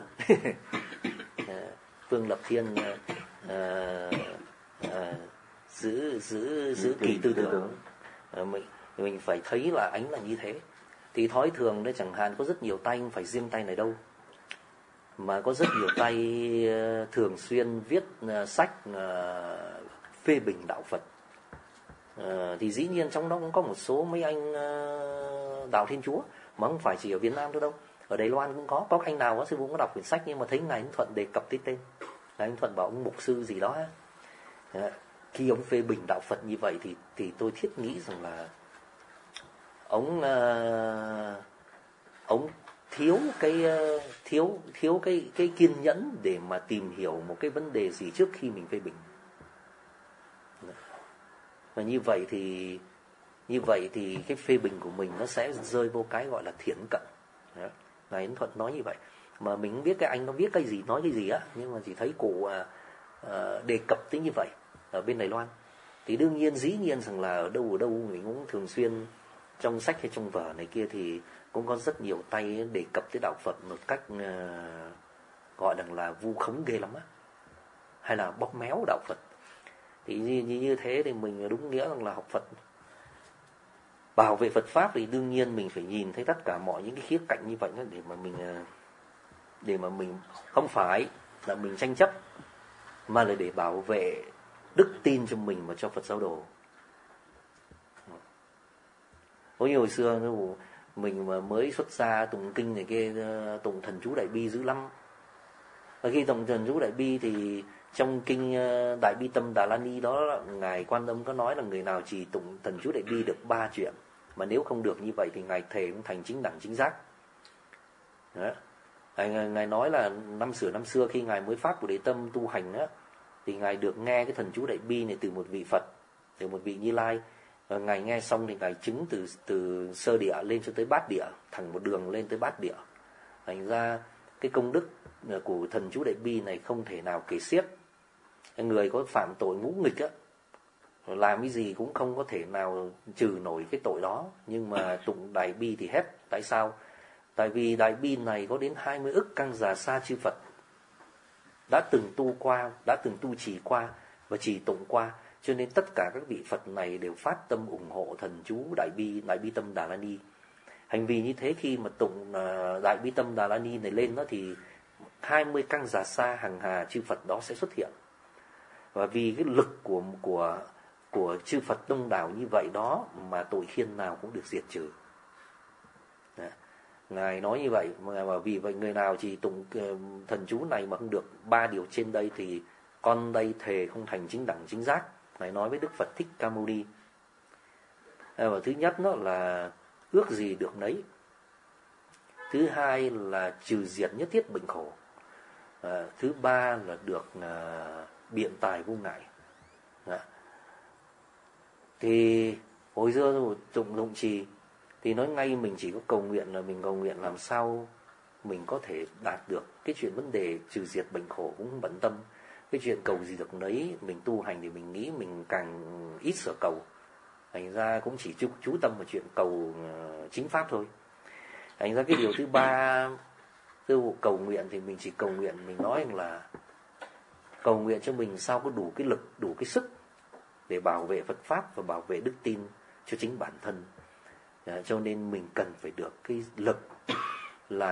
Phương Lập Thiên giữ kỳ tư tưởng. Mình phải thấy là ánh là như thế. Thì thói thường đấy, chẳng hạn có rất nhiều tay, không phải riêng tay này đâu, mà có rất nhiều tay thường xuyên viết sách phê bình đạo Phật. Thì dĩ nhiên trong đó cũng có một số mấy anh đạo Thiên Chúa, mà không phải chỉ ở Việt Nam thôi đâu, ở Đài Loan cũng có anh nào sư phụ có đọc quyển sách nhưng mà thấy ngài Anh Thuận đề cập tới tên, ngài Anh Thuận bảo ông mục sư gì đó. Khi ông phê bình đạo Phật như vậy thì tôi thiết nghĩ rằng là ông thiếu cái kiên nhẫn để mà tìm hiểu một cái vấn đề gì trước khi mình phê bình. Và như vậy thì cái phê bình của mình nó sẽ rơi vô cái gọi là thiển cận. Ngài Ấn Thuận nói như vậy, mà mình không biết cái anh nó viết cái gì, nói cái gì á, nhưng mà chỉ thấy cụ đề cập tới như vậy ở bên Đài Loan. Thì đương nhiên dĩ nhiên rằng là ở đâu mình cũng thường xuyên trong sách hay trong vở này kia thì cũng có rất nhiều tay đề cập tới đạo Phật một cách gọi là vu khống ghê lắm á, hay là bóp méo đạo Phật. Thì như thế thì mình đúng nghĩa rằng là học Phật, bảo vệ Phật pháp thì đương nhiên mình phải nhìn thấy tất cả mọi những cái khía cạnh như vậy đó, để mà mình không phải là mình tranh chấp, mà là để bảo vệ đức tin cho mình và cho Phật giáo đồ. Có như hồi xưa mình mà mới xuất gia tụng kinh này kia, tụng thần chú Đại Bi dữ lắm. Và khi tụng thần chú Đại Bi thì trong kinh Đại Bi Tâm Đà La Ni đó, ngài Quan Âm có nói là người nào chỉ tụng thần chú Đại Bi được 3 chuyện, mà nếu không được như vậy thì ngài thề cũng thành chính đẳng chính giác. Đó. Ngài nói là năm xưa khi ngài mới phát Bồ Đề Tâm tu hành á, thì ngài được nghe cái thần chú Đại Bi này từ một vị Phật, từ một vị Như Lai. Và ngài nghe xong thì ngài chứng từ sơ địa lên cho tới bát địa, thẳng một đường lên tới bát địa. Thành ra cái công đức của thần chú Đại Bi này không thể nào kể xiết. Người có phạm tội ngũ nghịch á, làm cái gì cũng không có thể nào trừ nổi cái tội đó, nhưng mà tụng Đại Bi thì hết. Tại sao? Tại vì Đại Bi này có đến 20 ức căn già sa chư Phật đã từng tu qua, đã từng tu trì qua và trì tụng qua, cho nên tất cả các vị Phật này đều phát tâm ủng hộ thần chú Đại Bi Tâm Đà La Ni. Hành vi như thế, khi mà tụng Đại Bi Tâm Đà La Ni này lên đó thì 20 căn già sa hằng hà chư Phật đó sẽ xuất hiện. Và vì cái lực của chư Phật đông đảo như vậy đó mà tội khiên nào cũng được diệt trừ. Đó. Ngài nói như vậy, mà vì vậy người nào chỉ tụng thần chú này mà không được 3 điều trên đây thì con đây thề không thành chính đẳng chính giác. Ngài nói với Đức Phật Thích Ca Mâu Ni. Và thứ nhất đó là ước gì được nấy. Thứ hai là trừ diệt nhất thiết bệnh khổ. Thứ ba là được biện tài vô ngại. Thì hồi xưa tụng trì thì nói ngay mình chỉ có cầu nguyện, là mình cầu nguyện làm sao mình có thể đạt được. Cái chuyện vấn đề trừ diệt bệnh khổ cũng không bận tâm. Cái chuyện cầu gì được nấy, mình tu hành thì mình nghĩ mình càng ít sở cầu. Thành ra cũng chỉ chú tâm vào chuyện cầu chính pháp thôi. Thành ra cái điều thứ ba, cầu nguyện thì mình chỉ cầu nguyện, mình nói là cầu nguyện cho mình sao có đủ cái lực, đủ cái sức để bảo vệ Phật pháp và bảo vệ đức tin cho chính bản thân. Cho nên mình cần phải được cái lực là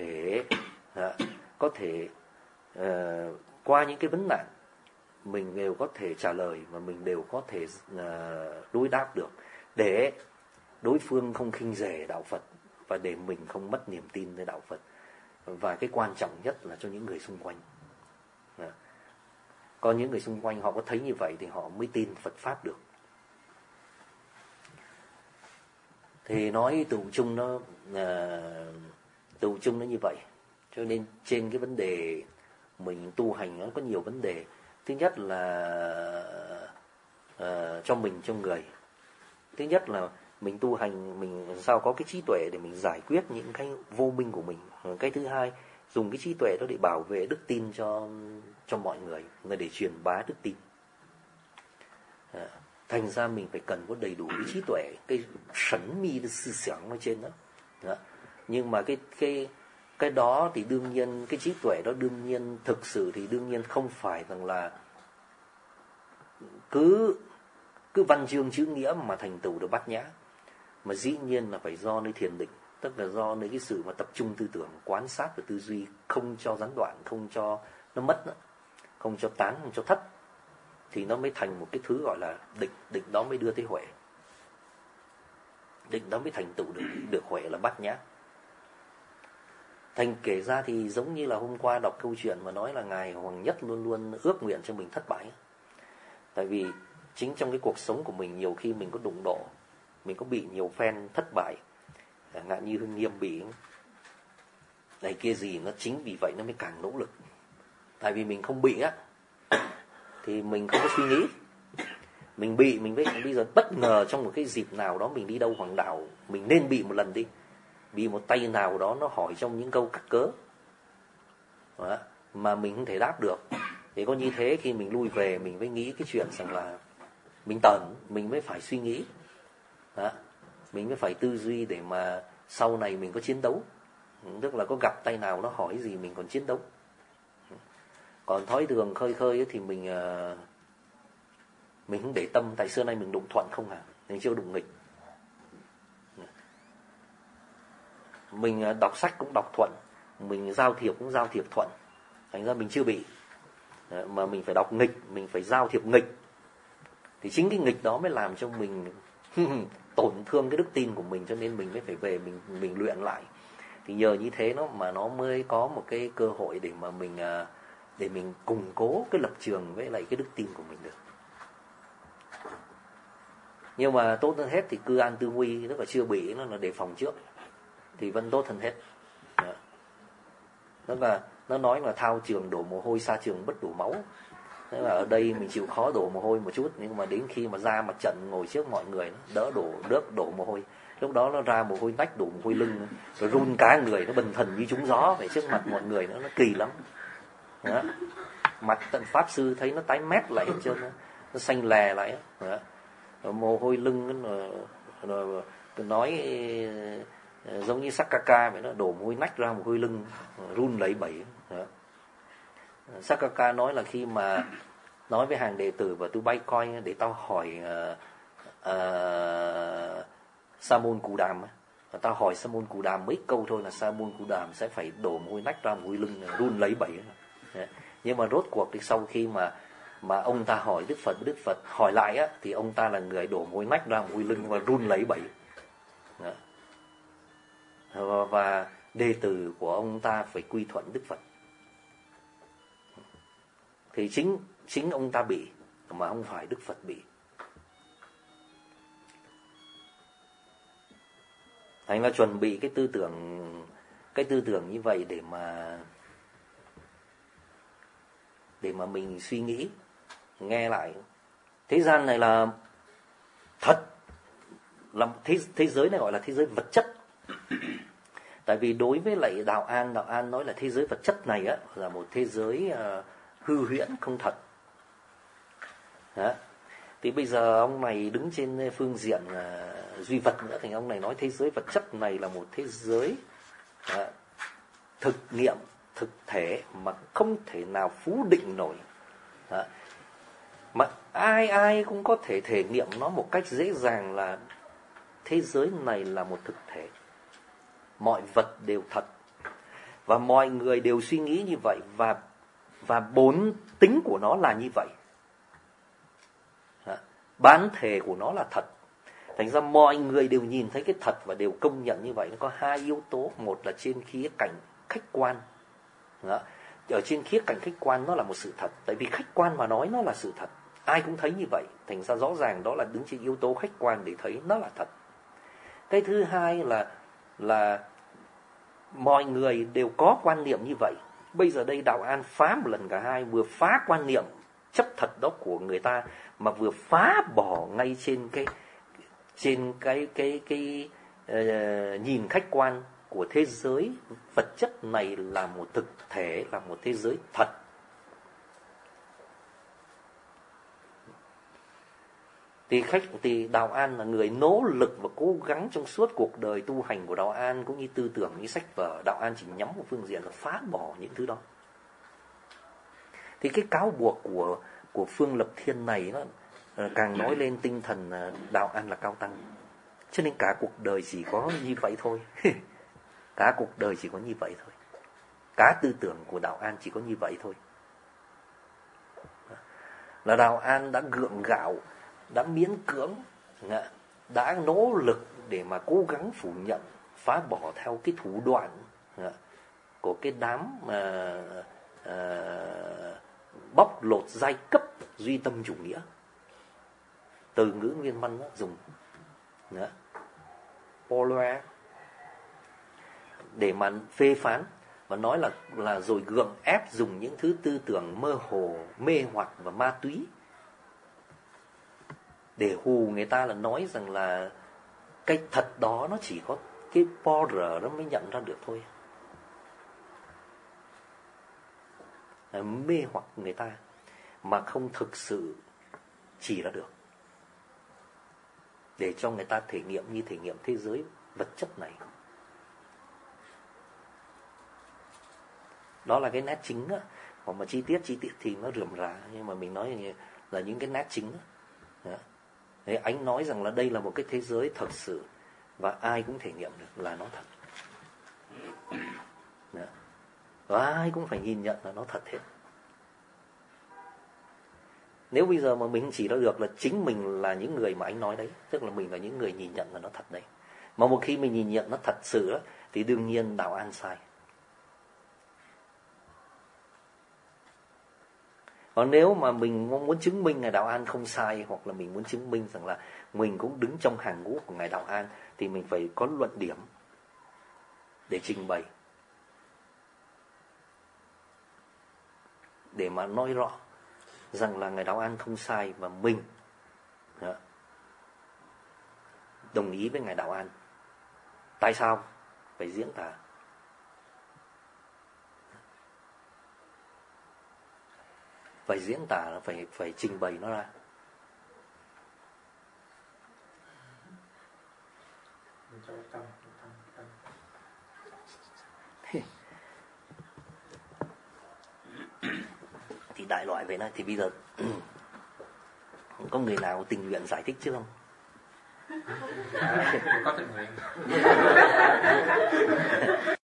có thể qua những cái vấn nạn mình đều có thể trả lời và mình đều có thể đối đáp được, để đối phương không khinh rẻ đạo Phật và để mình không mất niềm tin với đạo Phật. Và cái quan trọng nhất là cho những người xung quanh. Còn những người xung quanh họ có thấy như vậy thì họ mới tin Phật pháp được. Thì nói tụ chung nó như vậy. Cho nên trên cái vấn đề mình tu hành nó có nhiều vấn đề. Thứ nhất là cho mình, cho người. Thứ nhất là mình tu hành mình sao có cái trí tuệ để mình giải quyết những cái vô minh của mình. Cái thứ hai, dùng cái trí tuệ đó để bảo vệ đức tin cho mọi người, để truyền bá đức tin. Thành ra mình phải cần có đầy đủ cái trí tuệ, cái sẵn mi cái sư sẵn ở trên đó. Nhưng mà cái đó thì đương nhiên, cái trí tuệ đó đương nhiên thực sự thì đương nhiên không phải rằng là cứ văn chương chữ nghĩa mà thành tựu được bát nhã, mà dĩ nhiên là phải do nơi thiền định, tức là do nơi cái sự mà tập trung tư tưởng, quan sát và tư duy, không cho gián đoạn, không cho nó mất nữa, không cho tán, không cho thất. thì nó mới thành một cái thứ gọi là định. Định đó mới đưa tới huệ. Định đó mới thành tựu được huệ là bát nhã. Thành kể ra thì giống như là hôm qua đọc câu chuyện mà nói là Ngài Hoàng Nhất luôn luôn ước nguyện cho mình thất bại. Tại vì chính trong cái cuộc sống của mình nhiều khi mình có đụng độ, mình có bị nhiều phen thất bại, chẳng hạn như Hưng Nghiêm bị này kia gì, nó chính vì vậy nó mới càng nỗ lực. Tại vì mình không bị á thì mình không có suy nghĩ. Mình bị, mình bây giờ bất ngờ trong một cái dịp nào đó mình đi đâu hoàng đạo, mình nên bị một lần đi, bị một tay nào đó nó hỏi trong những câu cắt cớ đó, mà mình không thể đáp được. Thì có như thế khi mình lui về mình mới nghĩ cái chuyện rằng là mình tởn, mình mới phải suy nghĩ đó. Mình mới phải tư duy để mà sau này mình có chiến đấu. Tức là có gặp tay nào nó hỏi gì mình còn chiến đấu. Còn thói thường khơi khơi thì mình không để tâm. Tại xưa nay mình đụng thuận không à, mình chưa đụng nghịch. Mình đọc sách cũng đọc thuận, mình giao thiệp cũng giao thiệp thuận, thành ra mình chưa bị. Mà mình phải đọc nghịch, mình phải giao thiệp nghịch, thì chính cái nghịch đó mới làm cho mình tổn thương cái đức tin của mình, cho nên mình mới phải về mình luyện lại. Thì nhờ như thế nó mới có một cái cơ hội để mình củng cố cái lập trường với lại cái đức tin của mình được. Nhưng mà tốt hơn hết thì cư an tư nguy, tức là chưa bị, nó là đề phòng trước thì vẫn tốt hơn hết. Tức là nó nói là thao trường đổ mồ hôi, xa trường bất đổ máu. Tức là ở đây mình chịu khó đổ mồ hôi một chút, nhưng mà đến khi mà ra mặt trận ngồi trước mọi người nó đổ mồ hôi. Lúc đó nó ra mồ hôi nách, đổ mồ hôi lưng, rồi run cả người, nó bần thần như trúng gió vậy trước mặt mọi người, nó kỳ lắm. Đó. Mặt tận pháp sư thấy nó tái mét lại hết trơn, nó xanh lè lại. Đó. Mồ hôi lưng nó nói giống như Sakaka vậy, nó đổ mồ hôi nách ra mồ hôi lưng, run lẩy bẩy. Sakaka nói là khi mà nói với hàng đệ tử và tôi bay coi để tao hỏi Sa môn Cù Đàm, tao hỏi Sa môn Cù Đàm mấy câu thôi là Sa môn Cù Đàm sẽ phải đổ mồ hôi nách ra mồ hôi lưng, run lẩy bẩy. Nhưng mà rốt cuộc thì sau khi mà ông ta hỏi Đức Phật hỏi lại á, thì ông ta là người đổ mồ hôi nách ra mồ hôi lưng và run lẩy bẩy. Và đệ tử của ông ta phải quy thuận Đức Phật. Thì chính ông ta bị mà không phải Đức Phật bị. Thành ra chuẩn bị cái tư tưởng như vậy để mà mình suy nghĩ, nghe lại. Thế gian này là thật, là thế giới này gọi là thế giới vật chất. Tại vì đối với lại Đạo An nói là thế giới vật chất này á là một thế giới hư huyễn không thật. Đó. Thì bây giờ ông này đứng trên phương diện duy vật nữa, thì ông này nói thế giới vật chất này là một thế giới thực nghiệm, thực thể mà không thể nào phú định nổi. Đó. Mà ai cũng có thể thể nghiệm nó một cách dễ dàng là thế giới này là một thực thể. Mọi vật đều thật. Và mọi người đều suy nghĩ như vậy, và bốn tính của nó là như vậy. Bản thể của nó là thật. Thành ra mọi người đều nhìn thấy cái thật và đều công nhận như vậy. Nó có hai yếu tố. Một là trên khía cạnh khách quan. Đó. Ở trên khía cạnh khách quan nó là một sự thật. Tại vì khách quan mà nói nó là sự thật, ai cũng thấy như vậy. Thành ra rõ ràng đó là đứng trên yếu tố khách quan để thấy nó là thật. Cái thứ hai là mọi người đều có quan niệm như vậy. Bây giờ đây Đạo An phá một lần cả hai, vừa phá quan niệm chấp thật đó của người ta, mà vừa phá bỏ ngay trên cái nhìn khách quan của thế giới vật chất này là một thực thể, là một thế giới thật. Thì Đạo An là người nỗ lực và cố gắng trong suốt cuộc đời tu hành của Đạo An, cũng như tư tưởng, như sách vở, Đạo An chỉ nhắm một phương diện là phá bỏ những thứ đó. Thì cái cáo buộc của Phương Lập Thiên này nó càng nói lên tinh thần Đạo An là cao tăng. Cho nên cả cuộc đời chỉ có như vậy thôi. Cả cuộc đời chỉ có như vậy thôi. Cả tư tưởng của Đạo An chỉ có như vậy thôi. là Đạo An đã gượng gạo, đã miễn cưỡng, đã nỗ lực để mà cố gắng phủ nhận, phá bỏ theo cái thủ đoạn của cái đám bóc lột giai cấp duy tâm chủ nghĩa. Từ ngữ nguyên văn đó, dùng Paulois để mà phê phán và nói là rồi gượng ép dùng những thứ tư tưởng mơ hồ, mê hoặc và ma túy để hù người ta, là nói rằng là cái thật đó nó chỉ có cái Paul nó mới nhận ra được thôi. Mê hoặc người ta mà không thực sự chỉ ra được, để cho người ta thể nghiệm như thể nghiệm thế giới vật chất này. Đó là cái nét chính á. Còn mà chi tiết thì nó rườm rà, nhưng mà mình nói là những cái nét chính á. Đấy, anh nói rằng là đây là một cái thế giới thật sự và ai cũng thể nghiệm được là nó thật. Và ai cũng phải nhìn nhận là nó thật hết. Nếu bây giờ mà mình chỉ ra được là chính mình là những người mà anh nói đấy, tức là mình là những người nhìn nhận là nó thật đấy, mà một khi mình nhìn nhận nó thật sự đó, thì đương nhiên Đạo An sai. Còn nếu mà mình muốn chứng minh Ngài Đạo An không sai, hoặc là mình muốn chứng minh rằng là mình cũng đứng trong hàng ngũ của Ngài Đạo An, thì mình phải có luận điểm để trình bày, để mà nói rõ rằng là Ngài Đạo An không sai và mình đồng ý với Ngài Đạo An. Tại sao? Phải diễn tả. Phải diễn tả, phải trình bày nó ra. Thì đại loại vậy đó. Thì bây giờ có người nào tình nguyện giải thích chưa không? Có tình nguyện.